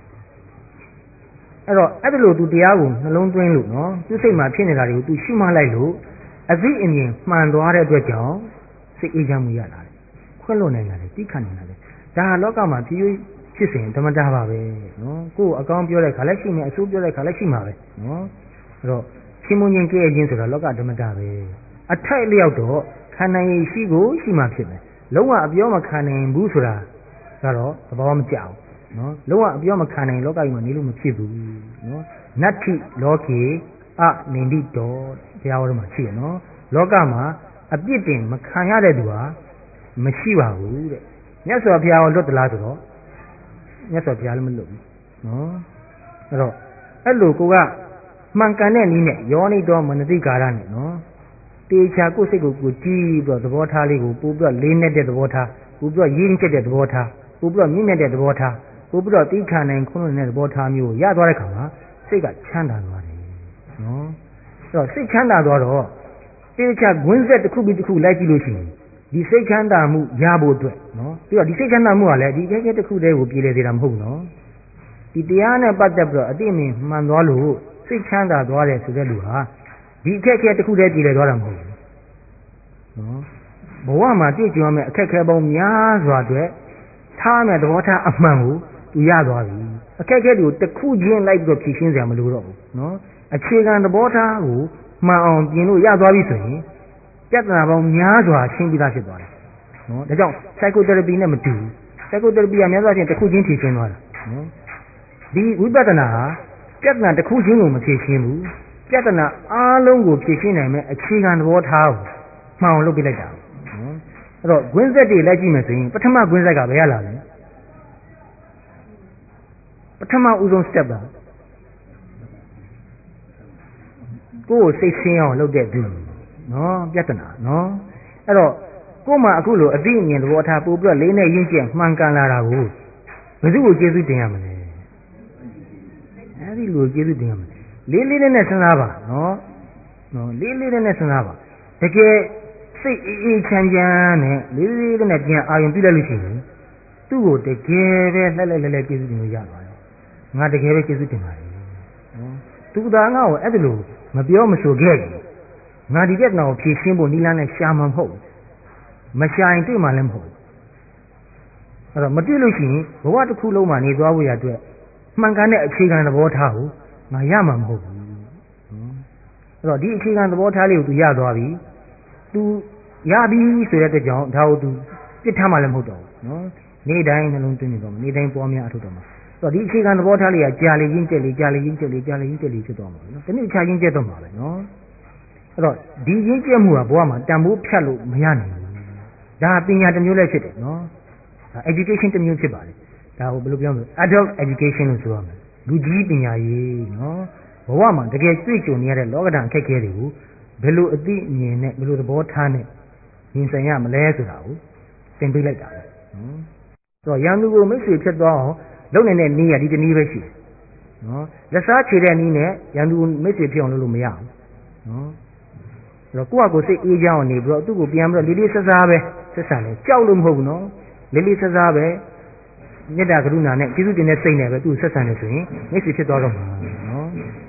Speaker 2: အဲ့တော့အဲ့ဒါလို့သူတရားကိုနှလုံးသွင်းလို့နော်သူစိတ်မှာဖြစ်နေတာတွေကိုသူရှုမှတ်လိုက်လို့အသိအမြင်မှန်သွားတဲ့အတွက်ကြောင့်စိတ်အေးချမ်းမှုရလာတယ်ခွင့်လွှတ်နိုင်လာတယ်တိခတ်နိုင်လာတယ်ဒါလောကမှာဖြည်းဖြည်းဖြစ်စဉ်ဓမ္မတာပါပဲနော်ကိုယ်အကောင်းပြောတဲ့ခါလည်းရှိမယ်အဆိုးပြောတဲ့ခါလည်းရှိမှာပဲနော်အဲ့တော့ချင်းမွန်ချင်းကြဲခြင်းဆိုတာလောကဓမ္မတာပဲအထိုက်လျောက်တော့ခံနိုင်ရရှိကိုရှိမှဖြစ်မယ်လုံးဝအပြောမခံနိုင်ဘူးဆိုတာကတော့သဘောမကျဘူးနော်လုံးဝအပြောမခံနိုင်လောကကြီးမှာနေလို့မဖြစ်ဘူးနော်နတ္ထိလောကေအနေတိတော်တရားတော်မှာရှိရနော်လောကမှာအပြစ်တင်မခံရတဲ့သူဟာမရှိပါဘူးတဲ့မြတ်စွာဘုရားလွတ်သလားဆိုတော့မြတ်စွာဘုရားလည်းမလွတ်ဘူးနော်အဲ့တော့အဲ့လိုကိုကမှန်ကန်တဲ့နည်းနဲ့ယောနိတော်မနတိကာရနဲ့နော်တေချာကိုယ်စိတ်ကိုကိုကြည့်ပြီးတော့သဘောထားလေးကိုပို့ပြီးတော့လေးနေတဲ့သဘောထားပို့ပြီးတော့ရင်းကျက်တဲ့သဘောထားပို့ပြီးတော့မြင့်မြတ်တဲ့သဘောထားပို့ပြီးတော့တိခါနိုင်ခွန်းနေတဲ့သဘောထားမျိုးရသွားတဲ့ခါမှာစိတ်ကချမ်းသာသွားတယ်နော်အဲ့တော့စိတ်ချမ်းသာသွားတော့တေချာဂွင်းဆက်တစ်ခုပြီးတစ်ခုလိုက်ကြည့်လို့ရှိရင်ဒီစိတ်ချမ်းသာမှုရဖို့အတွက်နော်ပြီးတော့ဒီစိတ်ချမ်းသာမှုကလည်းဒီအခက်အခဲတစ်ခုတည်းကိုပြည်လေသေးတာမဟုတ်ဘူးနော်ဒီတရားနဲ့ပတ်သက်ပြီးတော့အတိအမြင်မှန်သွားလို့စိတ်ချမ်းသာသွားတယ်ဆိုတဲ့လူဟာဒီအခက်အခဲတစ်ခုတည်းပြည်လေသွားတာမဟုတ်ဘူးနော်ဘဝမှာတွေ့ကြုံရမယ့်အခက်အခဲပေါင်းများစွာအတွက်ထားမဲ့သဘောထားအမှန်ကိုသူရသွားပြီအခက်အခဲတွေကိုတစ်ခုချင်းလိုက်ပြီးတော့ဖြေရှင်းစရာမလိုတော့ဘူးနော်အခြေခံသဘောထားကိုမှန်အောင်ပြင်လို့ရသွားပြီဆိုရင်ပြဿနာပေါင်းများစွာရှင်းပြီးသားဖြစ်သွားတယ်နော်ဒါကြောင့် psychotherapy နဲ့မတူဘူး psychotherapy ကများစွာဖြင့်တစ်ခုချင်းဖြေရှင်းသွားတာနော်ဒီဝိပဿနာဟာပြဿနာတစ်ခုချင်းကိုမဖြေရှင်းဘူးပြဿနာအားလုံးကိုဖြေရှင်းနိုင်မဲ့အခြေခံသဘောထားကိုမှန်အောင်လုပ်ပြလိုက်တာနော်အဲ့တော့ဂွင်းဆက်တွေလိုက်ကြည့်မယ်ဆိုရင်ပထမဂွင်းဆက်ကဘယ်ရလာလဲပထမဦးဆုံး step ကကိုယ်စိတ်ဆင်းအောင်လုပ်တဲ့သူနော်ပြဿနာနော်အဲ့တော့ကိုယ်မှာအခုလိုအသိအမြင်သဘောထားပို့ပြီးတော့လေးနဲ့ရင့်ကျက်မှန်ကန်လာတာကိုဘယ်သူ့ကိုကျေးဇူးတင်ရမလဲအဲ့ဒီလိုကျေးဇူးတင်ရမယ်လေးလေးနဲ့စဉ်းစားပါနော်နော်လေးလေးနဲ့စဉ်းစားပါတကယ်စိတ်အေးအေးချမ်းချမ်းနဲ့လေးလေးနဲ့ပြန်အာရုံပြုလိုက်လို့ရှိရင်သူ့ကိုတကယ်ပဲလှက်လက်လက်လက်ကျေးဇူးတင်လို့ရပါတယ်ငါတကယ်ပဲကျေးဇူးတင်ပါတယ်နော်သူသာငါ့ကိုအဲ့ဒါလိုမပြောမဆိုခဲ့ဘူးငါဒီပြဿနာကိုဖြေရှင်းဖို့နိလန်းနဲ့ရှာမှာမဟုတ်ဘူးမရှာရင်တွေ့မှာလည်းမဟုတ်ဘူးအဲ့တော့မတွေ့လို့ရှိရင်ဘဝတစ်ခုလုံးမှာနေသွားဖို့ရအတွက်မှန်ကန်တဲ့အခြေခံသဘောထားကိုငါရမှာမဟုတ်ဘူးအဲ့တော့ဒီအခြေခံသဘောထားလေးကို तू ရသွားပြီ तू ရပြီဆိုတဲ့အတွက်ကြောင့်ဒါကို तू ပြစ်ထားမှလည်းမဟုတ်တော့ဘူးနော်နေ့တိုင်းနှလုံးသွင်းနေတော့နေ့တိုင်းပေါ်များအထုတ်တော့မှာအဲ့တော့ဒီအခြေခံသဘောထားလေးကကြာလေရင်းကျက်လေကြာလေရင်းကျက်လေကြာလေရင်းကျက်လေဖြစ်သွားမှာနော်ဒီနေ့ခြားရင်းကျက်တော့မှာပဲနော်အဲ့တော့ဒီရင်းကျက်မှုကဘဝမှာတန်ဖိုးဖြတ်လို့မရနိုင်ဘူးဒါပညာတစ်မျိုးလည်းဖြစ်တယ်နော်ဒါ education တစ်မျိုးဖြစ်ပါတယ်ဒါကိုဘယ်လိုပြောမလဲ adult education လို့ဆိုရမယ်လူကြီးပညာရေးနော်ဘဝမှာတကယ်တွေ့ကြုံနေရတဲ့လောကဓာတ်အခက်အခဲတွေကိုဘယ်လိုအသိအမြင်နဲ့ဘယ်လိုသဘောထားနဲ့ရင်ဆိုင်ရမလဲဆိုတာကိုသင်ပေးလိုက်တာပဲနော်ဆိုတော့ရန်သူကိုမိတ်ဆွေဖြစ်သွားအောင်လုပ်နေတဲ့နည်းကဒီတနည်းပဲရှိတယ်နော်လက်စားချေတဲ့နည်းနဲ့ရန်သူမိတ်ဆွေဖြစ်အောင်လုပ်လို့မရဘူးနော်အဲ့တော့ကိုယ့်အကိုစိတ်အေးချမ်းအောင်နေပြီးတော့သူ့ကိုပြန်ပြီးတော့လေးလေးစားစားပဲဆက်ဆံတယ်ကြောက်လို့မဟုတ်ဘူးနော်လေးလေးစားစားပဲမေတ္တာကရုဏာနဲ့ကျေးဇူးတင်တဲ့စိတ်နဲ့ပဲသူ့ဆက်ဆံနေဆိုရင်မိတ်ဆွေဖြစ်သွားတော့မှာနော်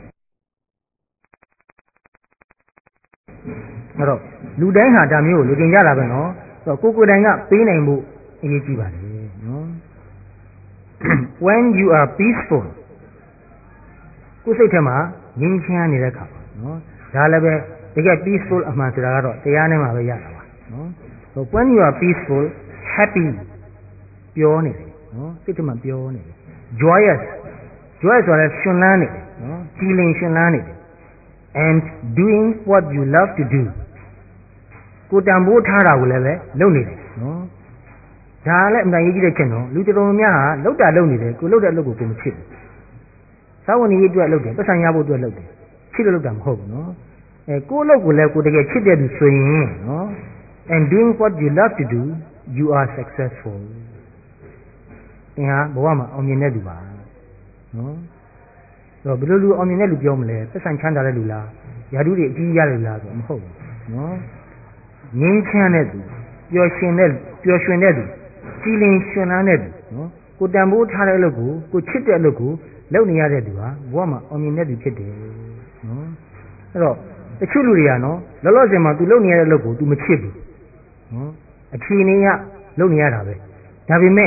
Speaker 2: အဲ့တော့လူတိုင်းဟာဒါမျိုးကိုလူကျင်ကြတာပဲနော်အဲ့တော့ကိုကိုယ်တိုင်ကပေးနိုင်မှုအရေးကြီးပါတယ်နော် when you are peaceful ကိုယ်စိတ်ထဲမှာငြိမ်းချမ်းနေတဲ့ခါပါနော်ဒါလည်းပဲတကယ် peaceful အမှန်ဆိုတာကတော့တရားနဲ့မှပဲရတာပါနော် so when you are peaceful happy ပြောနေတယ်နော်စိတ်ထဲမှာပြောနေတယ် joyous joyous ဆိုရဲရှင်လန်းနေတယ်နော်ကြည်လင်ရှင်လန်းနေတယ် and doing what you love to do ကိုတန်ဖိုးထားတာကိုလည်းပဲလုပ်နေတယ်နော်ဒါလည်းအမှန်ရေးကြည့်တဲ့ချက်နော်လူတော်တော်များဟာလောက်တာလုပ်နေတယ်ကိုလုပ်တဲ့အလုပ်ကိုကိုမချစ်ဘူးသာဝန်ကြီးအတွက်လုပ်တယ်ပတ်စံရဖို့အတွက်လုပ်တယ်ချစ်လို့လုပ်တာမဟုတ်ဘူးနော်အဲကိုလုပ်ကိုလည်းကိုတကယ်ချစ်တဲ့သူဆိုရင်နော် and doing what you love to do you are successful သင်ဟာဘဝမှာအောင်မြင်တဲ့လူပါနော်တော့ဘယ်လိုလူအောင်မြင်တဲ့လူပြောမလဲပတ်စံချမ်းသာတဲ့လူလားယာတုတွေအကြီးကြီးရတဲ့လူလားဆိုမဟုတ်ဘူးနော်ငြင်းချမ်းတဲ့သူပျော်ရွှင်တဲ့ပျော်ရွှင်တဲ့သူကြည်လင်ရှင်လန်းတဲ့သူနော်ကိုတန်ဖိုးထားတဲ့အလုပ်ကိုကိုချစ်တဲ့အလုပ်ကိုလုပ်နေရတဲ့သူဟာဘဝမှာအောင်မြင်တဲ့သူဖြစ်တယ်နော်အဲ့တော့တချို့လူတွေကနော်လောလောဆယ်မှာ तू လုပ်နေရတဲ့အလုပ်ကို तू မချစ်ဘူးနော်အခြေအနေကလုပ်နေရတာပဲဒါပေမဲ့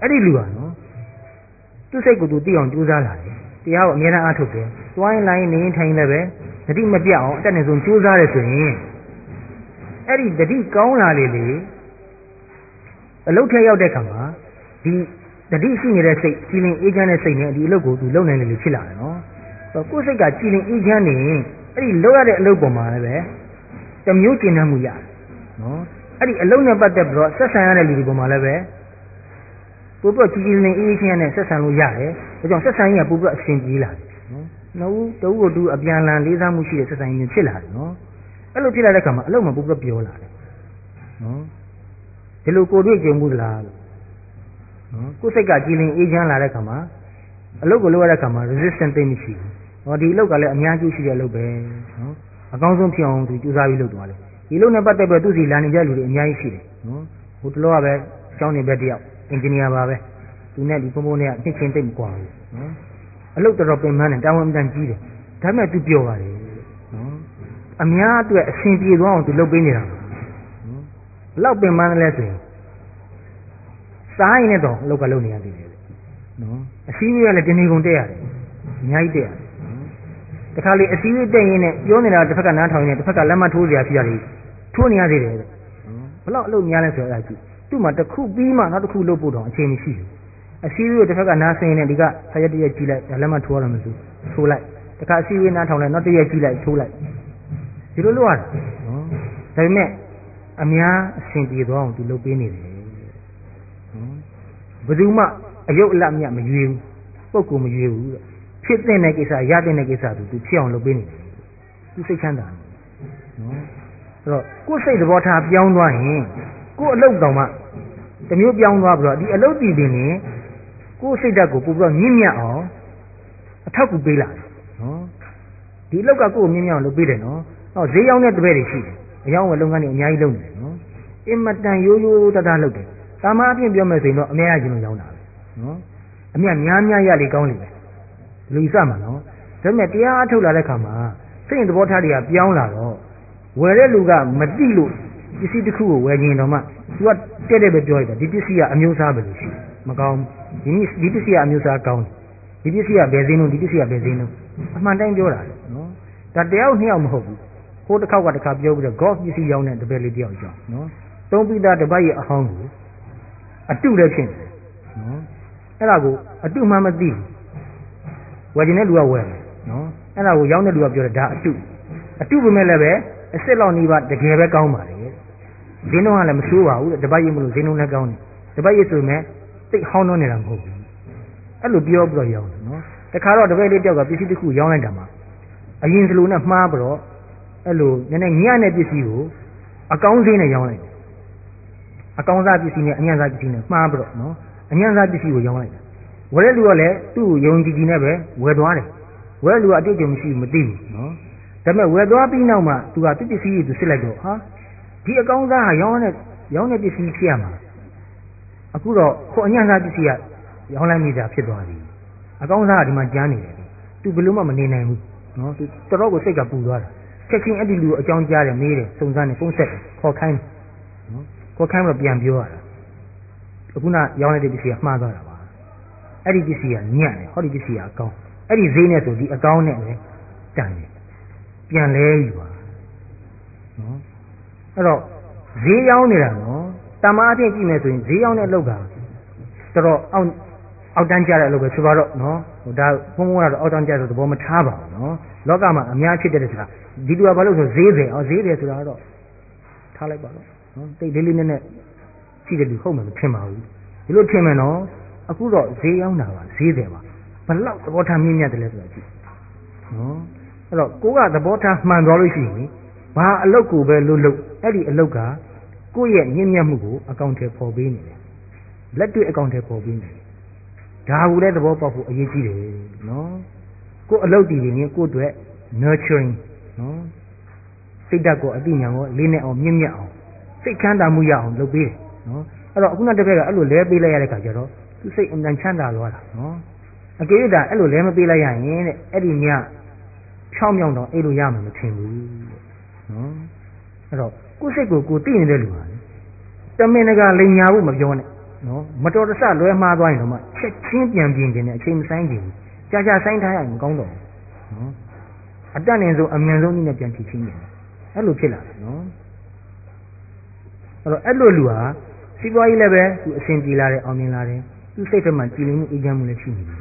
Speaker 2: အဲ့ဒီလူကနော်သူ့စိတ်ကိုသူသိအောင်ကြိုးစားလာတယ်တရားကိုအမြဲတမ်းအားထုတ်တယ်တွိုင်းလိုင်းနေထိုင်လည်းပဲတတိမပြတ်အောင်အတက်နဲ့ဆုံးကြိုးစားတယ်ဆိုရင်အဲ့ဒီတတိကောင်းလာလေလေအလုတ်ထဲရောက်တဲ့ခါမှာဒီတတိရှိနေတဲ့စိတ်ကြည်လင်အေးချမ်းတဲ့စိတ်နဲ့ဒီအလုတ်ကိုသူလုံနိုင်လေလေဖြစ်လာတယ်နော်ကိုယ်စိတ်ကကြည်လင်အေးချမ်းနေအဲ့ဒီလောက်ရတဲ့အလုတ်ပေါ်မှာလည်းပဲတမျိုးကျင့်တတ်မှုရတယ်နော်အဲ့ဒီအလုံးနဲ့ပတ်သက်ပြီးတော့ဆက်ဆံရတဲ့လူတွေပေါ်မှာလည်းပဲပို့ပြီးကြည်ကြည်လင်အေးချမ်းနဲ့ဆက်ဆံလို့ရတယ်ဒါကြောင့်ဆက်ဆံရေးကပို့ပြီးအဆင်ပြေလာတယ်နော်နှစ်ဦးတဦးကိုတူအပြန်အလှန်လေးစားမှုရှိတဲ့ဆက်ဆံရေးမျိုးဖြစ်လာတယ်နော်အဲ့လိုဖြစ်လာတဲ့အခါမှာအလုံးမှာပို့ပြီးပြောလာတယ်နော်ဒီလိုကိုတွေ့ကြုံမှုသလားလို့နော်ကိုယ်စိတ်ကကြည်လင်အေးချမ်းလာတဲ့အခါမှာအလုပ်ကိုလုပ်ရတဲ့အခါမှာ resistance သိမရှိဘူးဟောဒီအလုပ်ကလည်းအများကြီးရှိတဲ့အလုပ်ပဲနော်အကောင်းဆုံးဖြစ်အောင်သူကြိုးစားပြီးလုပ်သွားတယ်ဒီလုပ်နဲ့ပတ်သက်ပြီးသူစီလာနေကြလူတွေအများကြီးရှိတယ်နော်ဟိုတလောကပဲကျောင်းနေဘက်တယောက်အင်ဂျင်နီယာပါပဲသူနဲ့ဒီဖုန်းဖုန်းနဲ့နှစ်ချင်းသိမ့်မကွာဘူးနော်အလုပ်တော်တော်ပင်ပန်းတယ်တာဝန်အတန်ကြီးတယ်ဒါပေမဲ့သူပြောပါတယ်နော်အများအတွက်အဆင်ပြေသွားအောင်သူလုပ်ပေးနေတာနော်ဘလောက်ပင်ပန်းတယ်လဲဆိုရင်စားရင်တော့အလုပ်ကလုပ်နေရသေးတယ်နော်အစည်းအဝေးကလည်းတင်းနေကုန်တက်ရတယ်အများကြီးတက်ရတယ်တခါလေအစည်းအဝေးတက်ရင်းနဲ့ပြောနေတာတစ်ဖက်ကနားထောင်နေတစ်ဖက်ကလက်မထိုးစရာရှိရတယ်ထိုးနေရသေးတယ်ဘလောက်အလုပ်များလဲဆိုတော့အဲ့ဒါကြည့်သူ့မှာတစ်ခုပြီးမှနောက်တစ်ခုလုပ်ဖို့တော့အချိန်မရှိဘူးအစည်းအဝေးတစ်ဖက်ကနားဆင်းနေဒီကဆရာတရက်ကြည့်လိုက်လက်မထိုးရမယ်ဆိုထိုးလိုက်တခါအစည်းအဝေးနားထောင်လိုက်နောက်တရက်ကြည့်လိုက်ထိုးလိုက်ဒီလိုလုပ်ရတယ်နော်ဒါပေမဲ့အများအဆင်ပြေသွားအောင်သူလုပ်ပေးနေတယ်နော်ဘယ်သူမှအယုတ်အလတ်မြတ်မရွေးဘူးပုပ်ကူမရွေးဘူးဖြစ်တဲ့ကိစ္စရတဲ့ကိစ္စသူသူဖြစ်အောင်လုပ်ပေးနေတယ်သူစိတ်ချမ်းသာနော်အဲ့တော့ကိုယ်စိတ်သဘောထားပြောင်းသွားရင်ကိုယ်အလုပ်တောင်မှတမျိုးပြောင်းသွားပြီးတော့ဒီအလုပ်တည်တင်နေကိုယ်စိတ်ဓာတ်ကိုပို့ပြီးတော့မြင့်မြတ်အောင်အထောက်အကူပေးလာတယ်နော်ဒီအလုပ်ကကိုယ်ကိုမြင့်မြတ်အောင်လုပ်ပေးတယ်နော်ဟောဈေးရောက်တဲ့တပည့်တွေရှိတယ်အယောင်းဝယ်လုပ်ငန်းတွေအများကြီးလုပ်နေတယ်နော်အင်မတန်ရိုးရိုးတသားလုပ်တယ်တာမအပြင်ပြောမယ်ဆိုရင်တော့အများကြီးလို့ရောင်းတာပဲနော်အမြတ်များများရလေကောင်းလေပဲလူစမှာနော်ဒါပေမဲ့တရားအထုတ်လာတဲ့ခါမှာစိတ်သဘောထားတွေကပြောင်းလာတော့ဝယ်တဲ့လူကမတိလို့ပစ္စည်းတစ်ခုကိုဝယ်ခြင်းတော့မှသူကတဲ့တဲ့ပဲပြောလိုက်တာဒီပစ္စည်းကအမျိုးအစားပဲလို့ရှိမကောင်းဒီဒီပစ္စည်းကအမျိုးအစားကောင်းတယ်ဒီပစ္စည်းကဘယ်ဈေးနှုန်းဒီပစ္စည်းကဘယ်ဈေးနှုန်းအမှန်တိုင်းပြောတာလေနော်ဒါတယောက်နှစ်ယောက်မဟုတ်ဘူးဟိုတစ်ခေါက်ကတစ်ခါပြောပြီးတော့ golf ပစ္စည်းရောင်းတဲ့တပည့်လေးတယောက်ကြောင်းနော်သုံးပိသားတပတ်ရဲ့အဟောင်းကိုအတုလည်းဖြစ်နေတယ်နော်အဲ့ဒါကိုအတုမှမသိဘူးဝယ်ခြင်းတဲ့လူကဝယ်တယ်နော်အဲ့ဒါကိုရောင်းတဲ့လူကပြောတယ်ဒါအတုအတုပဲမဲ့လည်းပဲအစ်စ်လောက်နေပါတကယ်ပဲကောင်းပါလေဈေးနှုန်းကလည်းမဆိုးပါဘူးတပတ်ရဲ့မလို့ဈေးနှုန်းလည်းကောင်းတယ်တပတ်ရဲ့ဆိုရင်တိတ်ဟောင်းနှောနေတာမဟုတ်ဘူးအဲ့လိုပြောပြီးတော့ရောင်းတယ်နော်တခါတော့တပည့်လေးတယောက်ကပစ္စည်းတစ်ခုရောင်းလိုက်တာမှာအရင်စလိုနဲ့မှားပြီးတော့အဲ့လိုနည်းနည်းညံ့တဲ့ပစ္စည်းကိုအကောင်းဈေးနဲ့ရောင်းလိုက်တယ်အကောင်းစားပစ္စည်းနဲ့အညံ့စားပစ္စည်းနဲ့မှားပြီးတော့နော်အညံ့စားပစ္စည်းကိုရောင်းလိုက်တယ်ဝယ်တဲ့လူကလည်းသူ့ကိုယုံကြည်ကြည်နဲ့ပဲဝယ်သွားတယ်ဝယ်တဲ့လူကအတွေ့အကြုံမရှိဘူးမသိဘူးနော်ဒါပေမဲ့ဝယ်သွားပြီးနောက်မှသူကသူ့ပစ္စည်းကိုသူစစ်လိုက်တော့ဟာဒီအကောင်းစားဟာရောင်းတဲ့ရောင်းတဲ့ပစ္စည်းဖြစ်ရမှာအခုတော့ခုအညံ့စားပစ္စည်းကရောင်းလိုက်မိတာဖြစ်သွားပြီအကောင်းစားကဒီမှာကျန်းနေတယ်သူဘယ်လို့မှမနေနိုင်ဘူးနော်သူတော်တော်ကိုစိတ်ကပူသွားတာချက်ချင်းအဲ့ဒီလူကိုအကြောင်းကြားတယ်မေးတယ်စုံစမ်းတယ်ပုံဆက်တယ်ခေါ်ခိုင်းတယ်နော်ခေါ်ခိုင်းတော့ပြန်ပြောရတာအခုနရောင်းလိုက်တဲ့ပစ္စည်းကမှားသွားတာပါအဲ့ဒီပစ္စည်းကညံ့တယ်ဟောဒီပစ္စည်းကအကောင်းအဲ့ဒီဈေးနဲ့ဆိုဒီအကောင်းနဲ့ပဲတန်တယ်ပြန်လဲယူပါနော်အဲ့တော့ဈေးရောင်းနေတာနော်တမားအဖြစ်ကြည့်မယ်ဆိုရင်ဈေးရောင်းတဲ့အလုပ်ကတော်တော်အောက်အောက်တန်းကျတဲ့အလုပ်ပဲဆိုတော့နော်ဟိုဒါဘုံဘုံကတော့အောက်တန်းကျတဲ့သဘောမထားပါဘူးနော်လောကမှာအများဖြစ်တဲ့ဆိုတာဒီလိုကဘာလို့ဆိုဈေးတယ်အော်ဈေးတယ်ဆိုတာတော့ထားလိုက်ပါတော့နော်တိတ်လေးလေးနက်နက်ရှိတဲ့လူဟုတ်မှမထင်ပါဘူးဒီလိုထင်မယ်နော်အခုတော့ဈေးရောက်တာပါဈေးတယ်ပါဘလောက်သဘောထားမြင့်မြတ်တယ်လဲဆိုတာကြည့်နော်အဲ့တော့ကိုကသဘောထားမှန်သွားလို့ရှိရင်ဘာအလုပ်ကိုပဲလုပ်လို့အဲ့ဒီအလုပ်ကကိုယ့်ရဲ့မြင့်မြတ်မှုကိုအကောင့်ထဲပေါ်ပေးနေတယ်လက်တွေ့အကောင့်ထဲပေါ်ပေးနေတယ်ဒါကိုလည်းသဘောပေါက်ဖို့အရေးကြီးတယ်နော်ကိုအလုပ်တည်နေရင်ကိုအတွက် nurturing နော်စိတ်ဓာတ်ကိုအတိညာကိုလေးနဲ့အောင်မြင့်မြတ်အောင်စိတ်ချမ်းသာမှုရအောင်လုပ်ပေးတယ်နော်အဲ့တော့အခုနတပည့်ကအဲ့လိုလဲပေးလိုက်ရတဲ့ခါကျတော့သူစိတ်အမှန်ချမ်းသာသွားတာနော်အကယ်၍ဒါအဲ့လိုလဲမပေးလိုက်ရရင်တဲ့အဲ့ဒီညဖြောင်းမြောင်းတော့အဲ့လိုရမှာမထင်ဘူးနော်အဲ့တော့ကိုယ်စိတ်ကိုကိုသိနေတဲ့လူပါလေတမင်တကာလိန်ညာဖို့မပြောနဲ့နော်မတော်တဆလွဲမှားသွားရင်တော့မှချက်ချင်းပြန်ပြင်ခြင်းနဲ့အချိန်မဆိုင်ကြဘူးကြာကြာဆိုင်ထားရရင်မကောင်းတော့ဘူးနော်အတတ်နဲ့ဆိုအမြန်ဆုံးနည်းနဲ့ပြန်ဖြည့်ချင်းနေတယ်အဲ့လိုဖြစ်လာတယ်နော်အဲ့တော့အဲ့လိုလူဟာစီးပွားရေးလည်းပဲသူအဆင်ပြေလာတယ်အောင်မြင်လာတယ်သူစိတ်ထဲမှာကြည်လင်မှုအေးချမ်းမှုလည်းရှိနေတယ်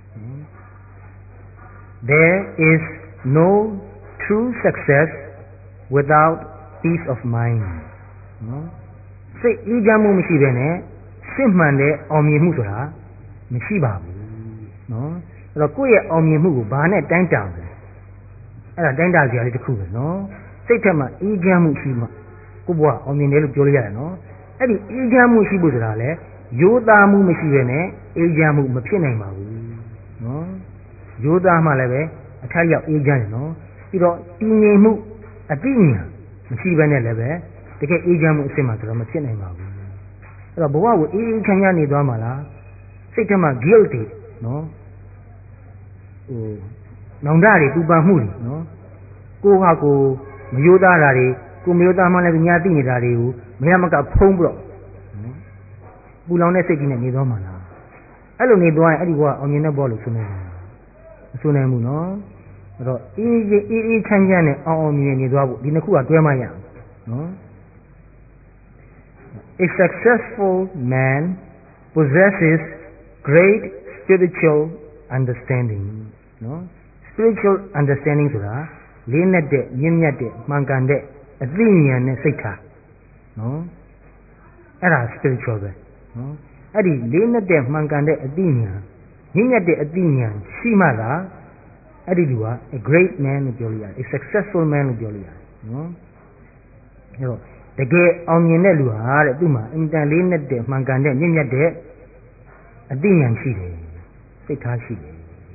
Speaker 2: There is no true success without peace of mind နော်စိတ်အေးချမ်းမှုမရှိဘဲနဲ့စစ်မှန်တဲ့အောင်မြင်မှုဆိုတာမရှိပါဘူးနော်အဲ့တော့ကိုယ့်ရဲ့အောင်မြင်မှုကိုဘာနဲ့တိုင်းတာမလဲအဲ့ဒါတိုင်းတာကြရလေးတစ်ခုပဲနော်စိတ်ထက်မှာအေးချမ်းမှုရှိမှကိုယ့်ဘဝအောင်မြင်တယ်လို့ပြောလို့ရတယ်နော်အဲ့ဒီအေးချမ်းမှုရှိဖို့ဆိုတာလေရိုးသားမှုမရှိဘဲနဲ့အေးချမ်းမှုမဖြစ်နိုင်ပါဘူးနော်ရိုးသားမှလည်းပဲအထက်ရောက်အေးချမ်းတယ်နော်ပြီးတော့တည်ငြိမ်မှုအတိအညာမရှိဘဲနဲ့လည်းပဲတကယ်အေးချမ်းမှုအစစ်မှဆိုတော့မဖြစ်နိုင်ပါဘူးအဲ့တော့ဘဝကိုအေးအေးချမ်းချမ်းနေသွားမှာလားစိတ်ထဲမှာ guilty နော်ဟိုနောင်တတွေပူပန်မှုတွေနော်ကိုဟာကိုမယိုးသားတာတွေကိုမယိုးသားမှလည်းညာသိနေတာတွေကိုမရမကဖုံးပြီးတော့နော်ပူလောင်တဲ့စိတ်ကြီးနဲ့နေသွားမှာလားအဲ့လိုနေသွားရင်အဲ့ဒီဘဝအောင်မြင်တဲ့ဘဝလို့ဆိုနေတယ်မဆိုနိုင်ဘူးနော်အဲ့တော့အေးအေးအေးအေးချမ်းချမ်းနဲ့အောင်အောင်မြင်မြင်နေသွားဖို့ဒီနှစ်ခုကတွဲမှရအောင်နော် A successful man possesses great spiritual understanding နော် spiritual understanding ဆိုတာလေးနက်တဲ့မြင့်မြတ်တဲ့မှန်ကန်တဲ့အသိဉာဏ်နဲ့စိတ်ထားနော်အဲ့ဒါ spiritual ပဲနော်အဲ့ဒီလေးနက်တဲ့မှန်ကန်တဲ့အသိဉာဏ်မြင့်မြတ်တဲ့အသိဉာဏ်ရှိမှသာအဲ့ဒီလူက a great man လို့ပြောလို့ရတယ် a successful man လို့ပြောလို့ရတယ်နော်အဲ့တော့တကယ်အောင်မြင်တဲ့လူဟာတဲ့သူ့မှာအင်တန်လေးနဲ့တဲ့မှန်ကန်တဲ့မြင့်မြတ်တဲ့အသိဉာဏ်ရှိတယ်စိတ်ထားရှိတယ်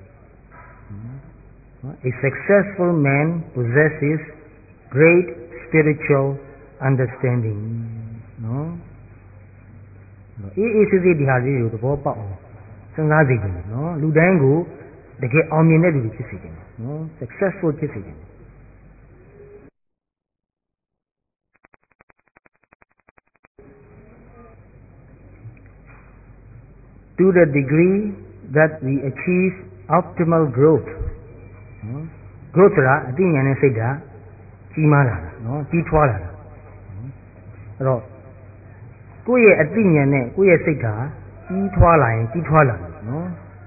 Speaker 2: နော် A successful man possesses great spiritual understanding နော်အေးအေးစစ်စစ်ဒီဟာလေးကိုသဘောပေါက်အောင်စဉ်းစားစေချင်တယ်နော်လူတိုင်းကိုတကယ်အောင်မြင်တဲ့လူတွေဖြစ်စေချင်တယ်နော် successful ဖြစ်စေချင်တယ်To the degree that we achieve optimal growth နော် growth ဆိုတာအသိဉာဏ်နဲ့စိတ်ဓာတ်ကြီးမားလာတာနော်ကြီးထွားလာတာအဲ့တော့ကိုယ့်ရဲ့အသိဉာဏ်နဲ့ကိုယ့်ရဲ့စိတ်ဓာတ်ကြီးထွားလာရင်ကြီးထွားလာတယ်နော်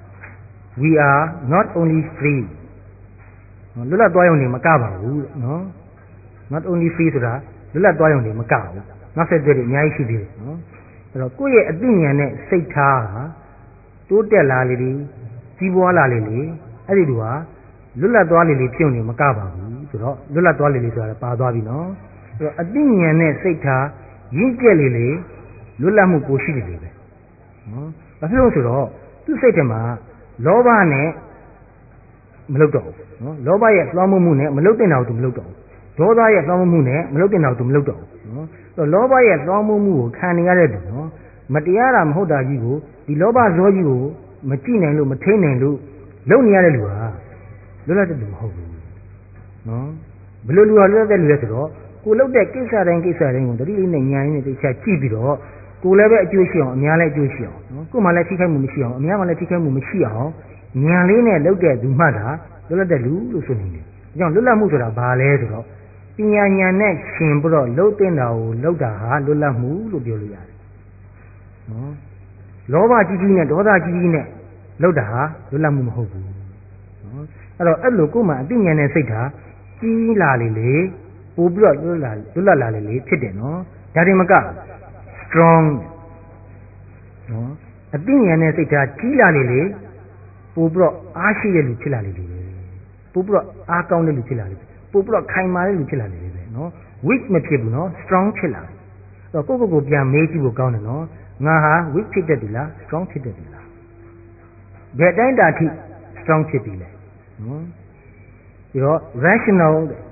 Speaker 2: we are not only free နော်လွတ်လပ်သွားရုံနဲ့မကပါဘူးနော် not only free ဆိုတာလွတ်လပ်သွားရုံနဲ့မကဘူးနောက်ဆက်တွဲတွေအများကြီးရှိသေးတယ်နော်အဲ့တော့ကိုယ့်ရဲ့အသိဉာဏ်နဲ့စိတ်ထားဟာတိုးတက်လာလေလေကြီးပွားလာလေလေအဲ့ဒီလိုဟာလွတ်လပ်သွားလေလေဖြစ်နေမကပါဘူးဆိုတော့လွတ်လပ်သွားလေလေဆိုတာပါသွားပြီနော်အဲ့တော့အသိဉာဏ်နဲ့စိတ်ထားရင့်ကျက်လေလေလွတ်လပ်မှုကိုရှိတယ်လေပဲနော်ဘာဖြစ်လို့ဆိုတော့သူ့စိတ်ထဲမှာလောဘနဲ့မလုတော့ဘူးနော်လောဘရဲ့လွှမ်းမိုးမှုနဲ့မလုတဲ့တာကိုသူမလုတော့ဘူးဒေါသရဲ့လွှမ်းမိုးမှုနဲ့မလုတဲ့တာကိုသူမလုတော့ဘူးနော်အဲ့တော့လောဘရဲ့လွှမ်းမိုးမှုကိုခံနေရတဲ့သူနော်မတရားတာမဟုတ်တာကြီးကိုဒီလောဘဇောကြီးကိုမကြည့်နိုင်လို့မထိန်းနိုင်လို့လုံနေရတဲ့လူဟာလွတ်လပ်တဲ့လူမဟုတ်ဘူးနော်ဘယ်လိုလူဟာလွတ်လပ်တဲ့လူလဲဆိုတော့ကိုလုတ်တဲ့ကိစ္စတိုင်းကိစ္စတိုင်းကိုတတိလေးနဲ့ညာရင်းနဲ့တိကျကြည့်ပြီးတော့ကိုလည်းပဲအကျိုးရှိအောင်အများလည်းအကျိုးရှိအောင်နော်ကိုမှလည်းထိခိုက်မှုမရှိအောင်အများမှလည်းထိခိုက်မှုမရှိအောင်ညာလေးနဲ့လုတ်တဲ့လူမှတာလွတ်လပ်တဲ့လူလို့ဆိုနေတယ်ဒါကြောင့်လွတ်လပ်မှုဆိုတာဘာလဲဆိုတော့ပညာဉာဏ်နဲ့ရှင်ပြီးတော့လှုပ်တဲ့တာကိုလှုပ်တာဟာလွတ်လပ်မှုလို့ပြောလို့ရတယ်နော်လောဘကြီးကြီးနဲ့ဒေါသကြီးကြီးနဲ့လှုပ်တာဟာလွတ်လပ်မှုမဟုတ်ဘူးနော်အဲ့တော့အဲ့လိုကိုယ်မှအသိဉာဏ်နဲ့စိတ်ထားကြီးလာလေလေပို့ပြီးတော့လွတ်လာလွတ်လပ်လာလေလေဖြစ်တယ်နော်ဒါတွေမက strong နော်အသိဉာဏ်နဲ့စိတ်ထားကြီးလာလေလေပို့ပြီးတော့အားရှိတဲ့လူဖြစ်လာလေလေပို့ပြီးတော့အားကောင်းတဲ့လူဖြစ်လာလေပို့ပြီးတော့ခိုင်မာတဲ့လူဖြစ်လာလေလေပဲနော် weak မဖြစ်ဘူးနော် strong ဖြစ်လာတယ်အဲ့တော့ကိုယ့်ကိုယ်ကိုပြန်မေးကြည့်ဖို့ကောင်းတယ်နော်ငါဟာ weak ဖြစ်တတ်ပြီလား strong ဖြစ်တတ်ပြီလားဘယ်တိုင်းတာထိ strong ဖြစ်ပြီလဲနော်ပြီးတော့ rational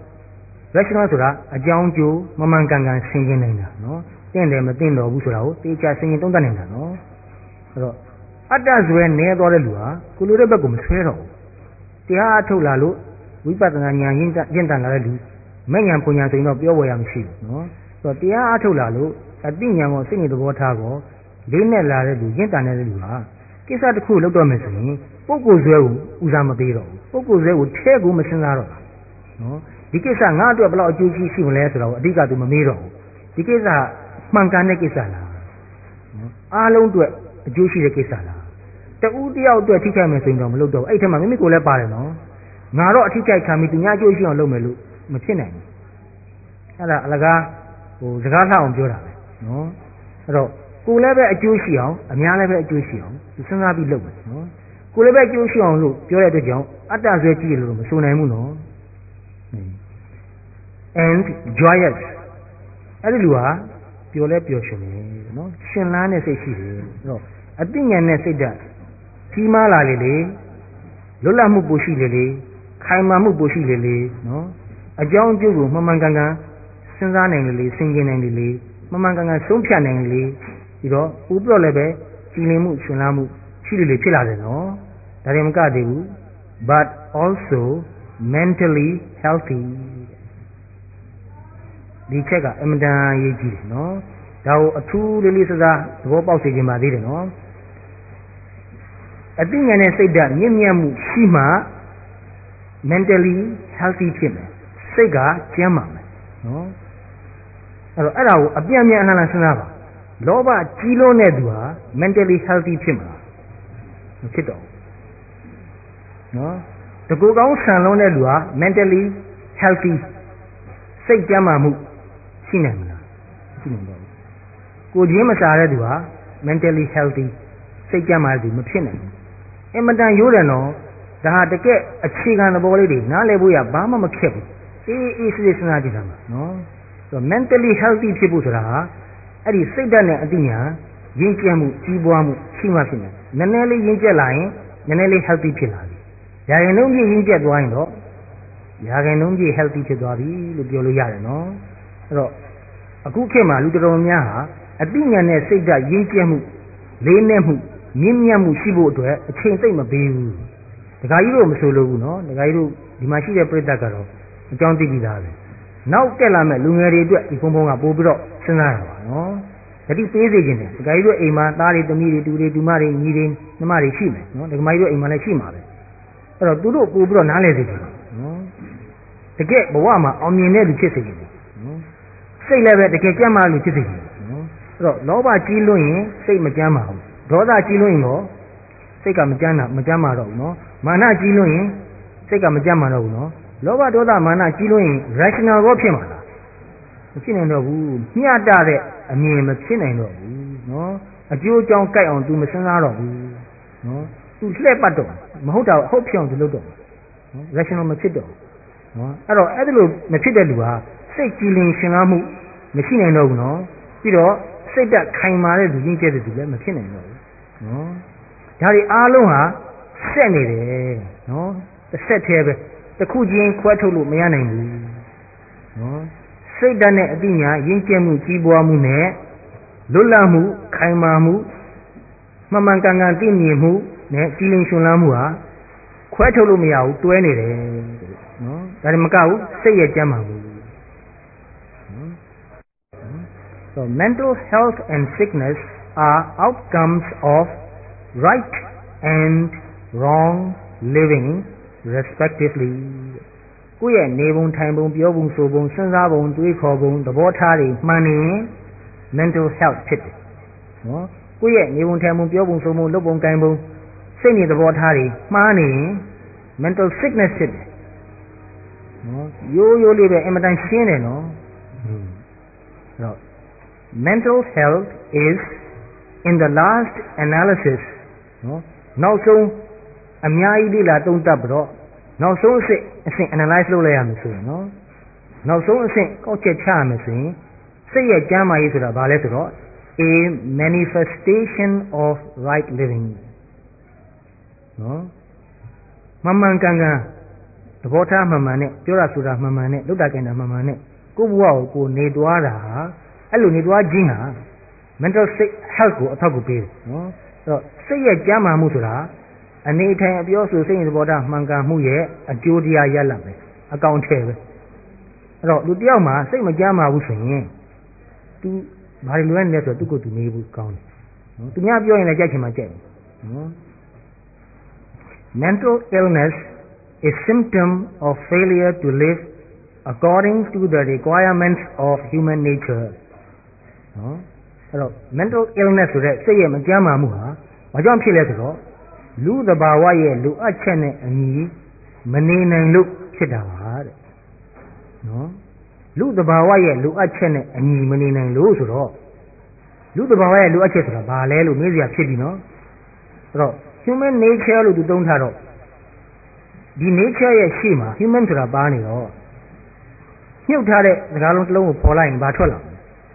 Speaker 2: rational ဆိုတာအကြောင်းကျိုးမမှန်ကန်ကန်ဆင်ခြင်နိုင်တာနော်တင့်တယ်မတင့်တော်ဘူးဆိုတာကိုတေချာဆင်ခြင်သုံးသပ်နိုင်တာနော်အဲ့တော့အတ္တဇွဲနဲသွားတဲ့လူဟာကိုလိုတဲ့ဘက်ကိုမဆွဲတော့ဘူးတရားအထုတ်လာလို့ဝိပဿနာဉာဏ်ရင့်ရင့်တန်လာတဲ့လူမဲ့ဉာဏ်ပူဉာဏ်ဆိုရင်တော့ပြောဝယ်ရမရှိဘူးနော်ဆိုတော့တရားအထုတ်လာလို့အတိဉာဏ်ကိုစိတ်နဲ့သဘောထားကိုလေးနဲ့လာတဲ့လူရင့်တန်တဲ့လူဟာကိစ္စတစ်ခုလုပ်တော့မယ်ဆိုရင်ပုဂ္ဂိုလ်ဆွဲကိုဦးစားမပေးတော့ဘူးပုဂ္ဂိုလ်ဆွဲကိုထဲကိုမစဉ်းစားတော့ဘူးနော်ဒီကိစ္စငါ့အတွက်ဘယ်လောက်အကျိုးရှိမလဲဆိုတော့အဓိကသူမမေးတော့ဘူးဒီကိစ္စမှန်ကန်တဲ့ကိစ္စလားနော်အားလုံးအတွက်အကျိုးရှိတဲ့ကိစ္စလားတဦးတယောက်အတွက်ထိခိုက်မယ်ဆိုရင်တော့မလုပ်တော့ဘူးအဲ့ထက်မှမိမိကိုယ်လည်းပါတယ်နော်ငါတော့အထိခိုက်ခံပြီးသူများအကျိုးရှိအောင်လုပ်မယ်လို့မဖြစ်နိုင်ဘူးအဲ့ဒါအလကားဟိုစကားလှအောင်ပြောတာပဲနော်အဲ့တော့ကိုယ်လည်းပဲအကျိုးရှိအောင်အများလည်းပဲအကျိုးရှိအောင်သူစဉ်းစားပြီးလုပ်မယ်နော်ကိုယ်လည်းပဲအကျိုးရှိအောင်လို့ပြောတဲ့အတွက်ကြောင့်အတ္တဆွဲကြည့်ရလို့မဆိုနိုင်ဘူးနော် and joyous အဲ့ဒီလူဟာပျော်လဲပျော်ရွှင်တယ်နော်ရှင်လန်းတဲ့စိတ်ရှိတယ်အဲ့တော့အသိဉာဏ်နဲ့စိတ်ဓာတ်ကြီးမားလာလေလေလွတ်လပ်မှုပိုရှိလေလေခိုင်မာမှုပိုရှိလေလေနော်အကြောင်းအကျိုးကိုမှန်မှန်ကန်ကန်စဉ်းစားနိုင်လေလေဆင်ခြင်နိုင်လေလေမှန်မှန်ကန်ကန်ဆုံးဖြတ်နိုင်လေပြီးတော့ပူပြီးတော့လည်းပဲကြည်လင်မှုရှင်လန်းမှုရှိလေလေဖြစ်လာတယ်နော်ဒါရင်မကသေးဘူး but also mentally healthy ဒီချက်ကအမှန်တန်ရေးကြည့်တယ်နော်ဒါကိုအထူးလေးလေးစားစားသဘောပေါက်စေခြင်းပါသေးတယ်နော်အသိဉာဏ်နဲ့စိတ်ဓာတ်မြင့်မြတ်မှုရှိမှ mentally healthy ဖြစ်မယ်စိတ်ကကျန်းမာမယ်နော်အဲ့တော့အဲ့ဒါကိုအပြည့်အမြတ်အနှံ့စဉ်းစားပါလောဘကြီးလွန်းတဲ့သူဟာ mentally healthy ဖြစ်မှာမဖြစ်တော့နော်တကူကောင်းဆန်လွန်းတဲ့လူဟာ mentally healthy စိတ်ကျန်းမာမှုရှိနိုင်မလားရှိနိုင်တော့ကိုချင်းမစားတဲ့သူဟာ mentally healthy စိတ်ကျန်းမာတဲ့သူမဖြစ်နိုင်ဘူးအမတန်ရိုးတယ်နော်ဒါဟာတကယ်အခြေခံသဘောလေးတွေနားလည်ဖို့ရဘာမှမခက်ဘူးအေးအေးစစ်စစ်စဉ်းစားကြည့်တာပါနော်ဆိုတော့ mentally healthy ဖြစ်ဖို့ဆိုတာဟာအဲ့ဒီစိတ်ဓာတ်နဲ့အသိဉာဏ်ရင့်ကျက်မှုကြီးပွားမှုရှိမှဖြစ်မယ်နည်းနည်းလေးရင့်ကျက်လာရင်နည်းနည်းလေး healthy ဖြစ်လာပြီရာခိုင်နှုန်းပြည့်ရင့်ကျက်သွားရင်တော့ရာခိုင်နှုန်းပြည့် healthy ဖြစ်သွားပြီလို့ပြောလို့ရတယ်နော်အဲ့တော့အခုခေတ်မှာလူတော်တော်များဟာအသိဉာဏ်နဲ့စိတ်ဓာတ်ရင့်ကျက်မှုလေးနက်မှုမြင့်မြတ်မှုရှိဖို့အတွက်အချိန်သိမ့်မပေးဘူးဒကာကြီးတို့မဆိုလို့ဘူးနော်ဒကာကြီးတို့ဒီမှာရှိတဲ့ပြိဿကတော့အကြောင်းသိပြီးသားပဲနောက်တက်လာမဲ့လူငယ်တွေအတွက်ဒီဖုံဖုံကပို့ပြီးတော့စဉ်းစားတာပါနော်တတိပေးစေခြင်းတယ်ဒကာကြီးတို့အိမ်မှာသားတွေသမီးတွေတူတွေတူမတွေညီတွေနှမတွေရှိမယ်နော်ဒကာမကြီးတို့အိမ်မှာလည်းရှိမှာပဲအဲ့တော့သူတို့ပို့ပြီးတော့နားလည်စေခြင်းနော်တကယ်ဘဝမှာအောင်မြင်တဲ့လူဖြစ်စေခြင်းနော်စိတ်လည်းပဲတကယ်ကြမ်းမာလူဖြစ်စေခြင်းနော်အဲ့တော့လောဘကြီးလွန်းရင်စိတ်မကြမ်းပါဘူးဒေါသကြီးလွန်းရင်တော့စိတ်ကမကြမ်းတာမကြမ်းမာတော့ဘူးနော်မာနကြီးလွန်းရင်စိတ်ကမကြမ်းမာတော့ဘူးနော်လောဘဒေါသမာနကြီးလွန်းရင် rational ကိုဖြစ်မှာလားမဖြစ်နိုင်တော့ဘူးမျှတတဲ့အမြင်မဖြစ်နိုင်တော့ဘူးနော်အကျိုးအကြောင်းကြိုက်အောင် तू မစဉ်းစားတော့ဘူးနော် तू လှည့်ပတ်တော့မဟုတ်တာဟုတ်ဖြစ်အောင် तू လုပ်တော့နော် rational မဖြစ်တော့နော်အဲ့တော့အဲ့ဒါလို့မဖြစ်တဲ့လူဟာစိတ်ကြည်လင်ရှင်လန်းမှုမရှိနိုင်တော့ဘူးနော်ပြီးတော့စိတ်ဓာတ်ခိုင်မာတဲ့လူကြီးကျတဲ့သူလည်းမဖြစ်နိုင်တော့ဘူးနော်ဒါတွေအားလုံးဟာဆက်နေတယ်နော်တစ်ဆက်တည်းပဲတစ်ခုချင်းခွဲထုတ်လို့မရနိုင်ဘူးနော်စိတ်ဓာတ်နဲ့အသိဉာဏ်ရင့်ကျက်မှုကြီးပွားမှုနဲ့လွတ်လပ်မှုခိုင်မာမှုမှန်မှန်ကန်ကန်သိမြင်မှုနဲ့ကြည်လင်ရှင်လန်းမှုဟာခွဲထုတ်လို့မရဘူးတွဲနေတယ်နော်ဒါတွေမကဘူးစိတ်ရဲ့ကျန်းမာမှုနော် so mental health and sickness are outcomes of right and wrong living respectively ကိုယ့်ရဲ့နေပုံထိုင်ပုံပြောပုံဆိုပုံစဉ်းစားပုံတွေးခေါ်ပုံသဘောထားတွေမှန်နေရင် mental health ဖြစ်တယ်နော်ကိုယ့်ရဲ့နေပုံထိုင်ပုံပြောပုံဆိုပုံလုပ်ပုံကိုင်ပုံစိတ်နေသဘောထားတွေမှားနေရင် mental sickness ဖြစ်တယ်နော်ရိုးရိုးလေးပဲအင်မတန်ရှင်းတယ်နော်အဲ့တော့ mental health is in the last analysis နော်နောက်ဆုံးအများကြီးလေ့လာသုံးသပ်ပြီးတော့နောက်ဆုံးအဆင့်အဆင့် analyze လုပ်လိုက်ရမယ်ဆိုရင်နော်နောက်ဆုံးအဆင့်ကောက်ချက်ချရမယ်ဆိုရင်စိတ်ရဲ့ကျမ်းမာရေးဆိုတာဘာလဲဆိုတော့ a manifestation of right living နော်မှန်မှန်ကန်ကန်သဘောထားမှန်မှန်နဲ့ပြောတာဆိုတာမှန်မှန်နဲ့လုပ်တာကြင်တာမှန်မှန်နဲ့ကိုယ့်ဘဝကိုကိုယ်နေသွားတာဟာအဲ့လိုနေသွားခြင်းဟာ mental health ကိုအထောက်အကူပေးတယ်နော်အဲ့တော့စိတ်ရဲ့ကျမ်းမာမှုဆိုတာအနေထိုင်အပြောဆိုစိတ်သဘောထားမှန်ကန်မှုရဲ့အကျိုးတရားရလဒ်ပဲအကောင်ထည်ပဲအဲ့တော့လူတယောက်မှာစိတ်မကျမ်းမာဘူးဆိုရင် तू ဘာတွေလွယ်နေလဲဆိုတော့သူ့ကိုယ်သူနေဖို့ကောင်းတယ်သူများပြောရင်လည်းကြိုက်ချင်မှကြိုက်နော် mental illness is symptom of failure to live according to the requirements of human nature နော်အဲ့တော့ mental illness ဆိုတဲ့စိတ်ရဲ့မကျန်းမာမှုဟာဘာကြောင့်ဖြစ်လဲဆိုတော့လူသဘာဝရဲ့လိုအပ်ချက်နဲ့အညီမနေနိုင်လို့ဖြစ်တာပါတဲ့နော်လူသဘာဝရဲ့လိုအပ်ချက်နဲ့အညီမနေနိုင်လို့ဆိုတော့လူသဘာဝရဲ့လိုအပ်ချက်ဆိုတာဘာလဲလို့မေးစရာဖြစ်ပြီနော်အဲ့တော့ human nature လို့သူသုံးထားတော့ဒီ nature ရဲ့ရှေ့မှာ human ဆိုတာပါနေတော့ညှုပ်ထားတဲ့စကားလုံးတစ်လုံးကိုပေါ်လိုက်ရင်ဘာထွက်လာလဲ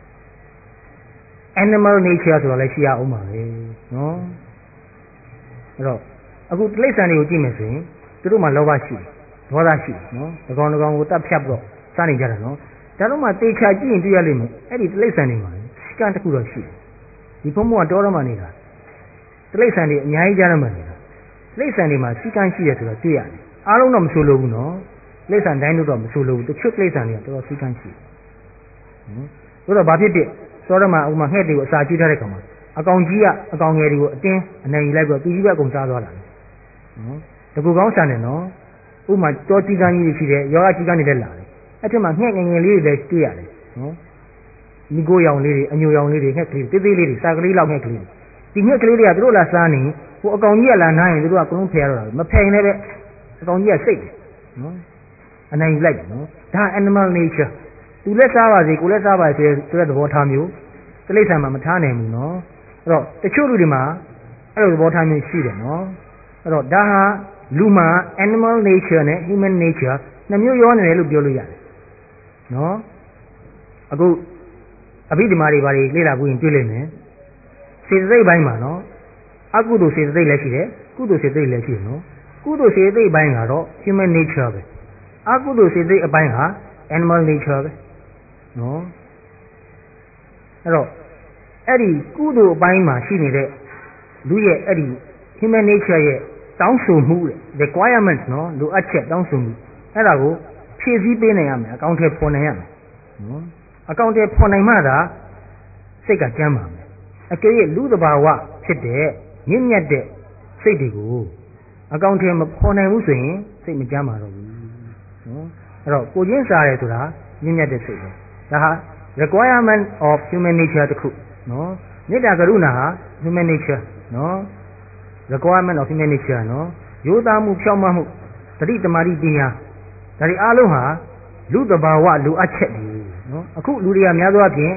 Speaker 2: animal nature ဆိုတာလည်းရှိရအောင်ပါပဲနော်အဲ့တော့အခုတိရစ္ဆာန်တွေကိုကြည့်မယ်ဆိုရင်သူတို့မှာလောဘရှိတယ်ဒေါသရှိတယ်နော်ဒီကောင်ဒီကောင်ကိုတတ်ဖြတ်ပြီးတော့စားနေကြတာနော်ဒါတော့မှတေချာကြည့်ရင်တွေ့ရလိမ့်မယ်အဲ့ဒီတိရစ္ဆာန်တွေမှာစီကံတစ်ခုတော့ရှိတယ်ဒီဘုံဘုံကတောတော့မှနေတာတိရစ္ဆာန်တွေအများကြီးကြားရမှနေတာတိရစ္ဆာန်တွေမှာစီကံရှိတယ်ဆိုတော့တွေ့ရတယ်အားလုံးတော့မဆိုလိုဘူးနော်တိရစ္ဆာန်တိုင်းတို့တော့မဆိုလိုဘူးတချို့တိရစ္ဆာန်တွေကတော်တော်စီကံရှိတယ်နော်ဆိုတော့ဘာဖြစ်ဖြစ်စောတော့မှဥမာငှက်တွေကိုအစာကျွေးထားတဲ့ကောင်မှာအကောင်ကြီးကအကောင်ငယ်တွေကိုအတင်းအနိုင်ယူလိုက်ပြီးတော့သူကြီးပဲအကုန်စားသွားတာနော်တကူကောင်းဆန်တယ်နော်ဥမာတောကြီးကန်းကြီးတွေရှိတယ်ယောဂကြီးကန်းတွေလည်းလာတယ်အဲ့ထက်မှငှက်ငယ်ငယ်လေးတွေလည်းတွေ့ရတယ်နော်ဒီကိုရောင်လေးတွေအညိုရောင်လေးတွေငှက်ကလေးတေးသေးလေးတွေစာကလေးလောက်ငှက်ကလေးဒီငှက်ကလေးတွေကသူတို့လာစားနေဟိုအကောင်ကြီးကလာနားရင်သူတို့ကကလုံးဖယ်ရတော့တာမဖယ်ရင်လည်းအကောင်ကြီးကစိတ်တယ်နော်အနိုင်ယူလိုက်တယ်နော်ဒါ animal nature သူလည်းစားပါစေကိုလည်းစားပါစေဆိုတဲ့သဘောထားမျိုးတိရစ္ဆာန်မှာမထားနိုင်ဘူးနော်အဲ့တော့တချို့လူတွေမှာအဲ့လိုသဘောထားမျိုးရှိတယ်နော်အဲ့တော့ဒါဟာလူမှာ animal nature နဲ့ human nature နှစ်မျိုးရောနေတယ်လို့ပြောလို့ရတယ်နော်အခုအဘိဓမ္မာတွေဘာတွေလေ့လာဖို့ရင်တွေ့လိမ့်မယ်စေတသိက်ပိုင်းမှာနော်အကုသိုလ်စေတသိက်လည်းရှိတယ်ကုသိုလ်စေတသိက်လည်းရှိတယ်နော်ကုသိုလ်စေတသိက်ပိုင်းကတော့ human nature ပဲအကုသိုလ်စေတသိက်အပိုင်းဟာ animal nature ပဲနော်အဲ့တော့အဲ့ဒီကုသိုလ်အပိုင်းမှာရှိနေတဲ့လူရဲ့အဲ့ဒီ human nature ရဲ့တောင်းဆိုမှုတဲ့ requirement နော်လိုအပ်ချက်တောင်းဆိုမှုအဲ့ဒါကိုဖြည့်ဆည်းပေးနိုင်ရမယ်အကောင့်ထဲပေါ်နိုင်ရမယ်နော်အကောင့်ထဲပေါ်နိုင်မှသာစိတ်ကကျမ်းပါမယ်အကယ်၍လူသဘာဝဖြစ်တဲ့မြင့်မြတ်တဲ့စိတ်တွေကိုအကောင့်ထဲမပေါ်နိုင်ဘူးဆိုရင်စိတ်မကျမ်းပါတော့ဘူးနော်အဲ့တော့ကိုချင်းစားရဲဆိုတာမြင့်မြတ်တဲ့စိတ်ပဲဒါဟာ requirement of human nature တခုနော်မေတ္တာကရုဏာဟာ human nature နော် requirement of human nature နော်ရိုးသားမှုဖြောင့်မတ်မှုတတိတမာတိပညာဒါတွေအားလုံးဟာလူသဘာဝလိုအပ်ချက်တွေနော်အခုလူတွေကများသောအားဖြင့်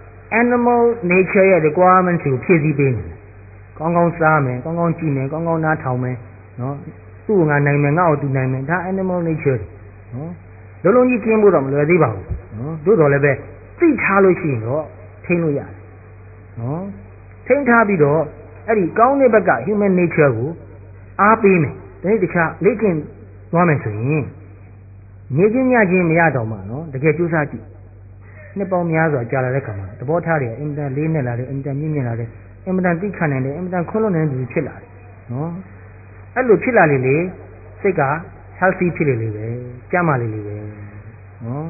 Speaker 2: animal nature ရဲ့ requirement ကိုဖြည့်ဆည်းပေးနေတယ်ကောင်းကောင်းစားမယ်ကောင်းကောင်းကြည့်မယ်ကောင်းကောင်းနားထောင်မယ်နော်သူ့ငါနိုင်မယ်ငါ့ကိုသူနိုင်မယ်ဒါ animal nature နော်လုံးလုံးကြီးကျင်းဖို့တော့မလွယ်သေးပါဘူးနော်သို့တော်လည်းပဲသိထားလို့ရှိရင်တော့ထိန်းလို့ရတယ်နော်ထိန်းထားပြီးတော့အဲ့ဒီကောင်းတဲ့ဘက်က human nature ကိုအားပေးမယ်တနည်းတခြားလေ့ကျင့်သွားမယ်ဆိုရင်နေချင်းညချင်းမရတော့မှနော်တကယ်ကြိုးစားကြည့်နှစ်ပေါင်းများစွာကြာလာတဲ့ခါမှာသဘောထားတွေအင်မတန်လေးနဲ့လာတယ်အင်မတန်မြင့်မြင့်လာတယ်အင်မတန်သိခံနိုင်တယ်အင်မတန်ခွန်းလွန်တဲ့လူဖြစ်လာတယ်နော်အဲ့လိုဖြစ်လာလေလေစိတ်က healthy ဖြစ်လေလေပဲကျန်းမာလေလေပဲနော်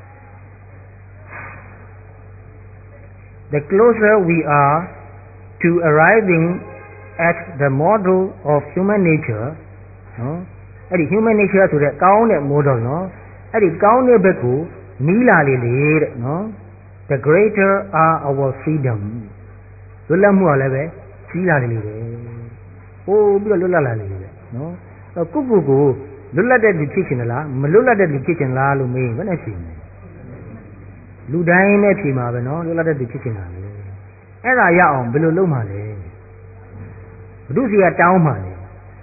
Speaker 2: The closer we are to arriving at the model of human nature နော်အဲ့ဒီ human nature ဆိုတဲ့ကောင်းတဲ့ model နော်အဲ့ဒီကောင်းတဲ့ဘက်ကိုနီးလာလေလေတဲ့နော် the greater are our freedom လွတ်လပ်မှုကလည်းပဲကြီးလာလေလေပဲဟိုးပြီးတော့လွတ်လပ်လာလေလေပဲနော်အဲ့ကုကုကိုလွတ်လပ်တဲ့လူဖြစ်ချင်လားမလွတ်လပ်တဲ့လူဖြစ်ချင်လားလို့မေးရင်ဘယ်နဲ့ဖြေမလဲလူတိုင်းနဲ့ဖြေမှာပဲနော်လွတ်လပ်တဲ့လူဖြစ်ချင်တာလေအဲ့ဒါရအောင်ဘယ်လိုလုပ်မှာလဲဘုဒ္ဓစီကတောင်းမှာလေ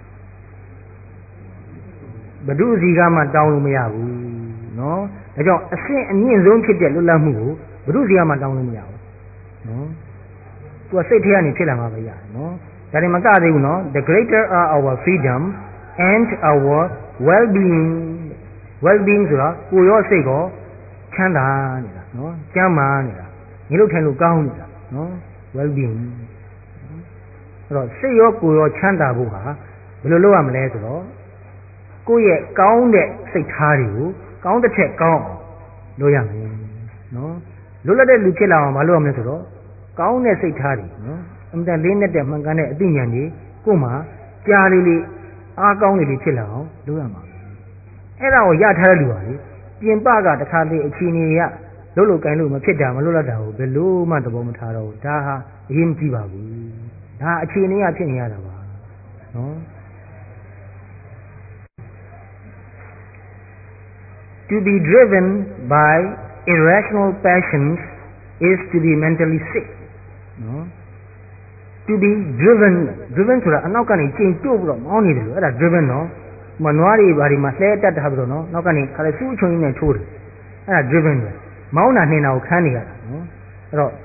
Speaker 2: ဘုဒ္ဓစီကမှတောင်းလို့မရဘူးနော်ဒါကြောင့်အဆင့်အမြင့်ဆုံးဖြစ်တဲ့လွတ်လပ်မှုကိုဘုဒ္ဓစီကမှတောင်းလို့မရဘူးနော်သူကစိတ်ထဲကနေဖြစ်လာမှာပဲရတယ်နော်ဒါတွေမကသေးဘူးနော် the greater are our freedom and our well being well being ဆိုတာကိုယ်ရောစိတ်ရောချမ်းသာနေတာနော်ကျမ်းမာနေတာညီလို့ထိုင်လို့ကောင်းနေတာနော် well being အဲ့တော့စိတ်ရောကိုယ်ရောချမ်းသာဖို့ဟာဘယ်လိုလုပ်ရမလဲဆိုတော့ကိုယ့်ရဲ့ကောင်းတဲ့စိတ်ထားတွေကိုကောင်းတစ်ထက်ကောင်းအောင်လုပ်ရမယ်နော်လွတ်လပ်တဲ့လူဖြစ်လာအောင်မလုပ်ရမလဲဆိုတော့ကောင်းတဲ့စိတ်ထားတွေနော်အအမှန်တန်လေးနဲ့တဲ့မှန်ကန်တဲ့အသိဉာဏ်ကြီးကိုယ်မှာကြားလေးလေးအားကောင်းလေးလေးဖြစ်လာအောင်လုပ်ရမှာအဲ့ဒါကိုရထားတဲ့လူပါလေပြင်ပကတခါလေအခြေအနေရလို့လို့ကိုင်းလို့မဖြစ်တာမလို့လောက်တာကိုဘယ်လို့မှသဘောမထားတော့ဘူးဒါဟာအရေးမကြီးပါဘူးဒါအခြေအနေရဖြစ်နေရတာပါနော် To be driven by irrational passions is to be mentally sick နော် to be driven driven ဆိုတာအနောက်ကနေကျင်တိုးပြီးတော့မောင်းနေတယ်လို့အဲ့ဒါ driven နော်မနွားတွေဘာတွေမှာလှဲတက်တာပြီးတော့နော်နောက်ကနေခါလေစူးချုံကြီးနဲ့ထိုးတယ်အဲ့ဒါ driven ပဲမောင်းတာနှင်တာကိုခန်းနေရတာနော်အဲ့တော့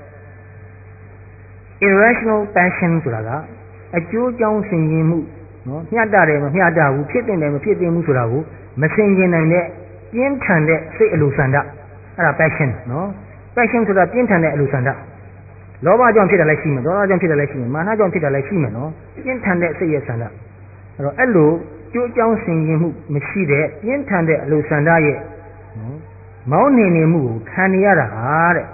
Speaker 2: irrational passion ဆိုတာကအကျိုးကြောင့်ဆင်ခြင်မှုနော်မျှတတယ်မမျှတဘူးဖြစ်တင်တယ်မဖြစ်တင်ဘူးဆိုတာကိုမဆင်ခြင်နိုင်တဲ့ပြင်းထန်တဲ့စိတ်အလိုဆန္ဒအဲ့ဒါ passion နော် passion ဆိုတာပြင်းထန်တဲ့အလိုဆန္ဒလောဘကြောင့်ဖြစ်တယ်လည်းရှိမယ်ဒေါသကြောင့်ဖြစ်တယ်လည်းရှိမယ်မာနကြောင့်ဖြစ်တယ်လည်းရှိမယ်နော်ပြင်းထန်တဲ့စိတ်ရဲ့ဆန္ဒအဲ့တော့အဲ့လိုကျိုးကြောင်းဆင်ခြင်မှုမရှိတဲ့ပြင်းထန်တဲ့အလိုဆန္ဒရဲ့နော်မောင်းနေနေမှုကိုခံနေရတာဟာတဲ့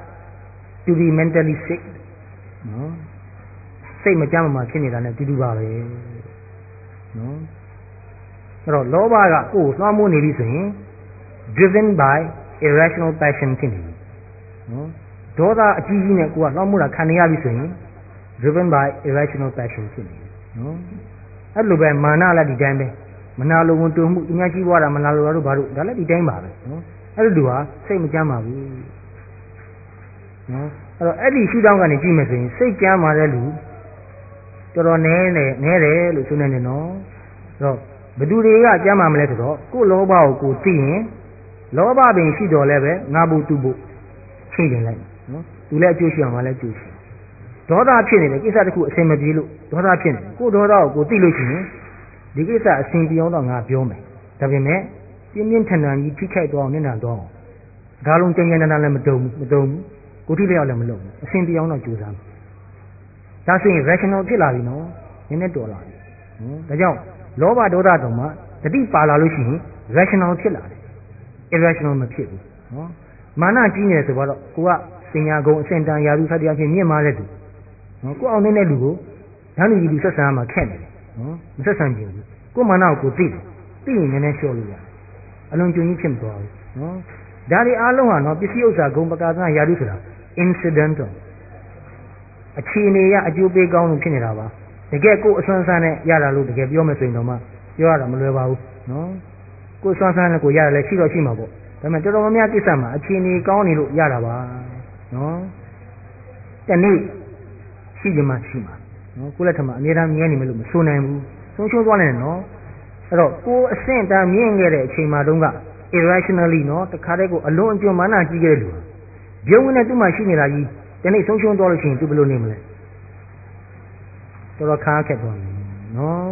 Speaker 2: to be mentally sick နော်စိတ်မကြမ်းမှဖြစ်နေတာနဲ့တူတူပါပဲနော်အဲ့တော့လောဘကကိုယ်လွှမ်းမိုးနေပြီဆိုရင် driven by irrational passion ဖြစ်နေပြီနော်ဒေါသအကြီးကြီးနဲ့ကိုယ်ကလွှမ်းမိုးတာခံနေရပြီဆိုရင် driven by irrational passion ဖြစ်နေပြီနော်အဲ့လိုပဲမာနလည်းဒီတိုင်းပဲမနာလိုဝန်တုံမှုအများကြီးပွားတာမနာလိုတာတို့ဘာတို့ဒါလည်းဒီတိုင်းပါပဲနော်အဲ့လိုတူဟာစိတ်မကြမ်းပါဘူးနော်အဲ့တော့အဲ့ဒီရှုထောင့်ကနေကြည့်မယ်ဆိုရင်စိတ်ကြမ်းပါတဲ့လူတော်တော်နည်းနေနည်းတယ်လို့ဆိုနေတယ်နော်အဲ့တော့ဘသူတွေကကြမ်းပါမလဲဆိုတော့ကိုယ်လောဘကိုကိုသိရင်လောဘပင်ရှိတော်လဲပဲငါဘူးသူ့ဖို့ချိန်တင်လိုက်နော်သူလည်းအကျိုးရှိအောင်ငါလည်းအကျိုးရှိဒေါသဖြစ်နေတယ်ကိစ္စတစ်ခုအဆင်မပြေလို့ဒေါသဖြစ်နေကိုယ်ဒေါသကိုကိုသိလို့ရှိရင်ဒီကိစ္စအဆင်ပြေအောင်တော့ငါပြောမယ်ဒါပေမဲ့ပြင်းပြင်းထန်ထန်ကြီးထိခိုက်သွားအောင်နစ်နာသွားအောင်ဒါလုံးကြင်ကြင်တန်းတန်းလည်းမတုံဘူးမတုံဘူးကိုတိလျောက်လည်းမလုပ်ဘူးအဆင်ပြေအောင်တော့ကြိုးစားမယ်ဒါဆိုရင် rational ဖြစ်လာပြီနော်နည်းနည်းတော်လာပြီနော်ဒါကြောင့်လောဘဒေါသတုံမှာတတိပါလာလို့ရှိရင် rational ဖြစ်လာတယ် irrational မဖြစ်ဘူးနော်မာနကြီးနေတယ်ဆိုတော့ကိုကစင်ညာကုံအဆင့်တန်းရာသူစသည်အချင်းမြင့်မားတဲ့သူနော်ကိုအောင်နေတဲ့လူကိုဓာတ်လူကြီးလူဆက်ဆံမှာခက်နေတယ်နော်မဆက်ဆံကြဘူးကိုမာနကိုကိုသိတယ်သိရင်နည်းနည်းလျှော့လို့ရတယ်အလွန်ကျွံကြီးဖြစ်မသွားဘူးနော်ဒါတွေအားလုံးဟာနော်ပစ္စည်းဥစ္စာဂုံပကာသနာရာသူဆိုတာ incidental အခြေအနေရအကျိုးပေးကောင်းလို့ဖြစ်နေတာပါတကယ်ကိုအစွမ်းဆန်းနဲ့ရတာလို့တကယ်ပြောမယ်ဆိုရင်တော့မှပြောရတာမလွယ်ပါဘူးနော်ကိုစွမ်းဆန်းနဲ့ကိုရတယ်လည်းရှိတော့ရှိမှာပေါ့ဒါပေမဲ့တော်တော်များများကိစ္စမှာအခြေအနေကောင်းနေလို့ရတာပါနော်တနေ့ရှိကြမှာရှိမှာနော်ကိုလက်ထမှာအများအားမြဲနေမယ်လို့မဆိုနိုင်ဘူးဆုံးရှုံးသွားနိုင်တယ်နော်အဲ့တော့ကိုအဆင့်တန်းမြင့်ခဲ့တဲ့အချိန်မှာတုန်းက irrationally နော်တခါတည်းကိုအလွန်အကျွံမာနကြီးခဲ့တဲ့လူဘုံဝင်နဲ့သူ့မှာရှိနေတာကြီးတနေ့ဆုံးရှုံးသွားလို့ရှိရင်သူဘယ်လိုနေမလဲတော်တော်ခါခက်သွားမယ်နော်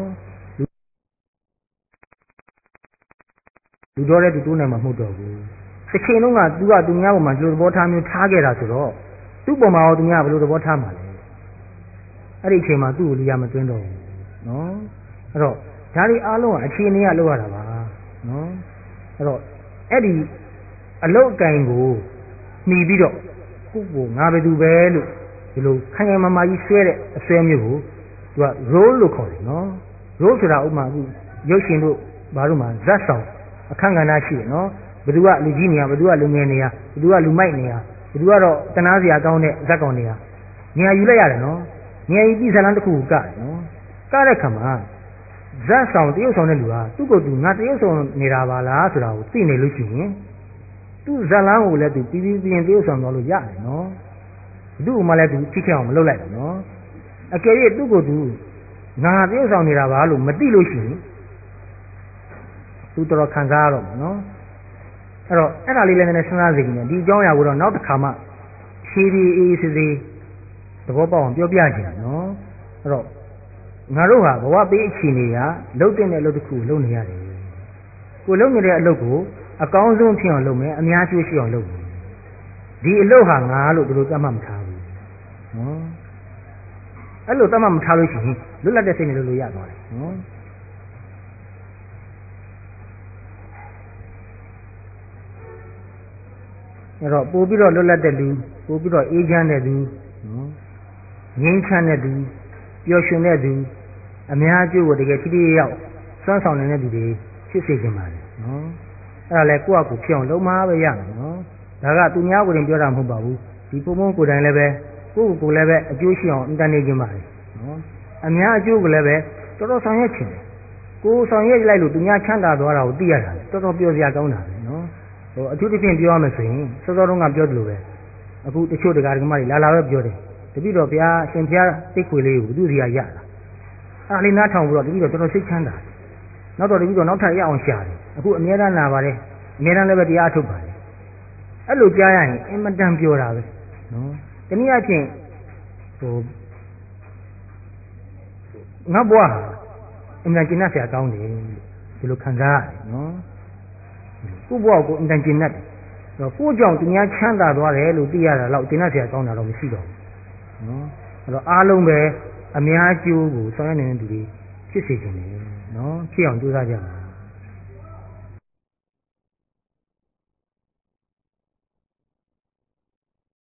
Speaker 2: လူတော်တဲ့သူတိုးနိုင်မှာမဟုတ်တော့ဘူးတစ်ချိန်လုံးကသူကသူများပေါ်မှာဒီလိုသဘောထားမျိုးထားခဲ့တာဆိုတော့သူ့ပေါ်မှာရောသူများဘယ်လိုသဘောထားမှာလဲအဲ့ဒီအချိန်မှာသူ့ကိုလူရမသွင်းတော့ဘူးနော်အဲ့တော့ဒါတွေအားလုံးကအခြေအနေကလောက်ရတာပါနော်အဲ့တော့အဲ့ဒီအလုတ်အကင်ကိုနှီးပြီးတော့ကိုယ့်ကိုငါဘယ်သူပဲလို့ဒီလိုခိုင်ခိုင်မာမာကြီးဆွဲတဲ့အဆွဲမျိုးကိုသူက role လို့ခေါ်တယ်နော် role ဆိုတာဥပမာအခုရုပ်ရှင်တို့ဘာလို့မှဇက်ဆောင်အခန်းကဏ္ဍရှိတယ်နော်ဘယ်သူကလူကြီးနေရဘယ်သူကလူငယ်နေရဘယ်သူကလူမိုက်နေရဘယ်သူကတော့တနာစရာကောင်းတဲ့ဇက်ကောင်နေရနေရာယူလိုက်ရတယ်နော်နေရာယူပြီးဇာတ်လမ်းတစ်ခုကိုကတယ်နော်ကတဲ့ခါမှာဇက်ဆောင်တရုပ်ဆောင်တဲ့လူဟာသူ့ကိုယ်သူငါတရုပ်ဆောင်နေတာပါလားဆိုတာကိုသိနေလို့ရှိရင်သူ့ဇာတ်လမ်းကိုလည်းသူပြီးပြီးပြင်းတရုပ်ဆောင်သွားလို့ရတယ်နော်သူ့ဥမာလည်းသူထိခိုက်အောင်မလုပ်လိုက်ဘူးနော်အကယ်၍သူ့ကိုယ်သူငါတရုပ်ဆောင်နေတာပါလို့မသိလို့ရှိရင်သူတော်တော်ခံစားရတော့မယ်နော်အဲ့တော့အဲ့ဒါလေးလည်းနည်းနည်းစဉ်းစားစေချင်တယ်ဒီအကြောင်းအရာကိုတော့နောက်တစ်ခါမှရှင်းပြီးအေးစေးစေးသဘောပေါက်အောင်ပြောပြချင်တယ်နော်အဲ့တော့ငါတို့ဟာဘဝပေးအခြေအနေကလှုပ်တဲ့အလုပ်တစ်ခုလုပ်နေရတယ်ကိုလုပ်နေတဲ့အလုပ်ကိုအကောင်းဆုံးဖြစ်အောင်လုပ်မယ်အများကြီးရှိအောင်လုပ်မယ်ဒီအလုပ်ဟာငါလို့ဘယ်လိုသတ်မှတ်မထားဘူးနော်အဲ့လိုသတ်မှတ်မထားလို့ရှိရင်လွတ်လပ်တဲ့စိတ်နဲ့လုပ်လို့ရသွားတယ်နော်အဲ့တော့ပို့ပြီးတော့လွတ်လပ်တဲ့လူပို့ပြီးတော့အေးချမ်းတဲ့လူနော်ငြိမ်းချမ်းတဲ့လူပျော်ရွှင်တဲ့သူအများအကျိုးကိုတကယ်ထိထိရောက်စွမ်းဆောင်နေတဲ့သူတွေဖြစ်စေချင်ပါတယ်နော်အဲ့ဒါလဲကိုယ့်အကူဖြစ်အောင်လုံးမပဲရမယ်နော်ဒါကသူများကိုယ်တိုင်ပြောတာမဟုတ်ပါဘူးဒီပုံပုံကိုယ်တိုင်လည်းပဲကိုယ့်ကိုယ်လည်းပဲအကျိုးရှိအောင်အင်တာနေခြင်းပါတယ်နော်အများအကျိုးကိုလည်းပဲတော်တော်ဆောင်ရွက်ခြင်းတယ်ကိုယ်ဆောင်ရွက်လိုက်လို့သူများချမ်းသာသွားတာကိုသိရတာတော်တော်ပြောစရာကောင်းတာပဲနော်ဟိုအထူးသဖြင့်ပြောရမယ်ဆိုရင်စောစောတုန်းကပြောသလိုပဲအခုတချို့တရားဓမ္မတွေလာလာပဲပြောတယ်တပည့်တော်ဘုရားရှင်ဘုရားသိခွေလေးကိုဘုသူစီကရတာအားလေးနားထောင်ပြီးတော့တပည့်တော်တော်တော်စိတ်ချမ်းသာနောက်တော့တပည့်တော်နောက်ထပ်ရအောင်ရှာတယ်အခုအများအားနာပါတယ်အများအားလည်းပဲတရားထုတ်ပါတယ်အဲ့လိုကြားရရင်အင်မတန်ပြောတာပဲနော်တနည်းအားဖြင့်ဟိုငါဘွားအင်မတန်ကျင့်တတ်ဆရာကောင်းတယ်ဒီလိုခံစားရတယ်နော်ကိုယ့်ဘွားကိုအင်မတန်ကျင့်တတ်တယ်တော့ကိုယ့်ကြောင့်သူများချမ်းသာသွားတယ်လို့သိရတာတော့ကျင့်တတ်ဆရာကောင်းတာတော့မရှိတော့ဘူးနော်အဲ့တော့အားလုံးပဲအများအကျိုးကိုဆောင်ရွက်နေတဲ့သူတွေဖြစ်စေချင်တယ်နော်ဖြစ်အောင်ကြိုးစားကြပါ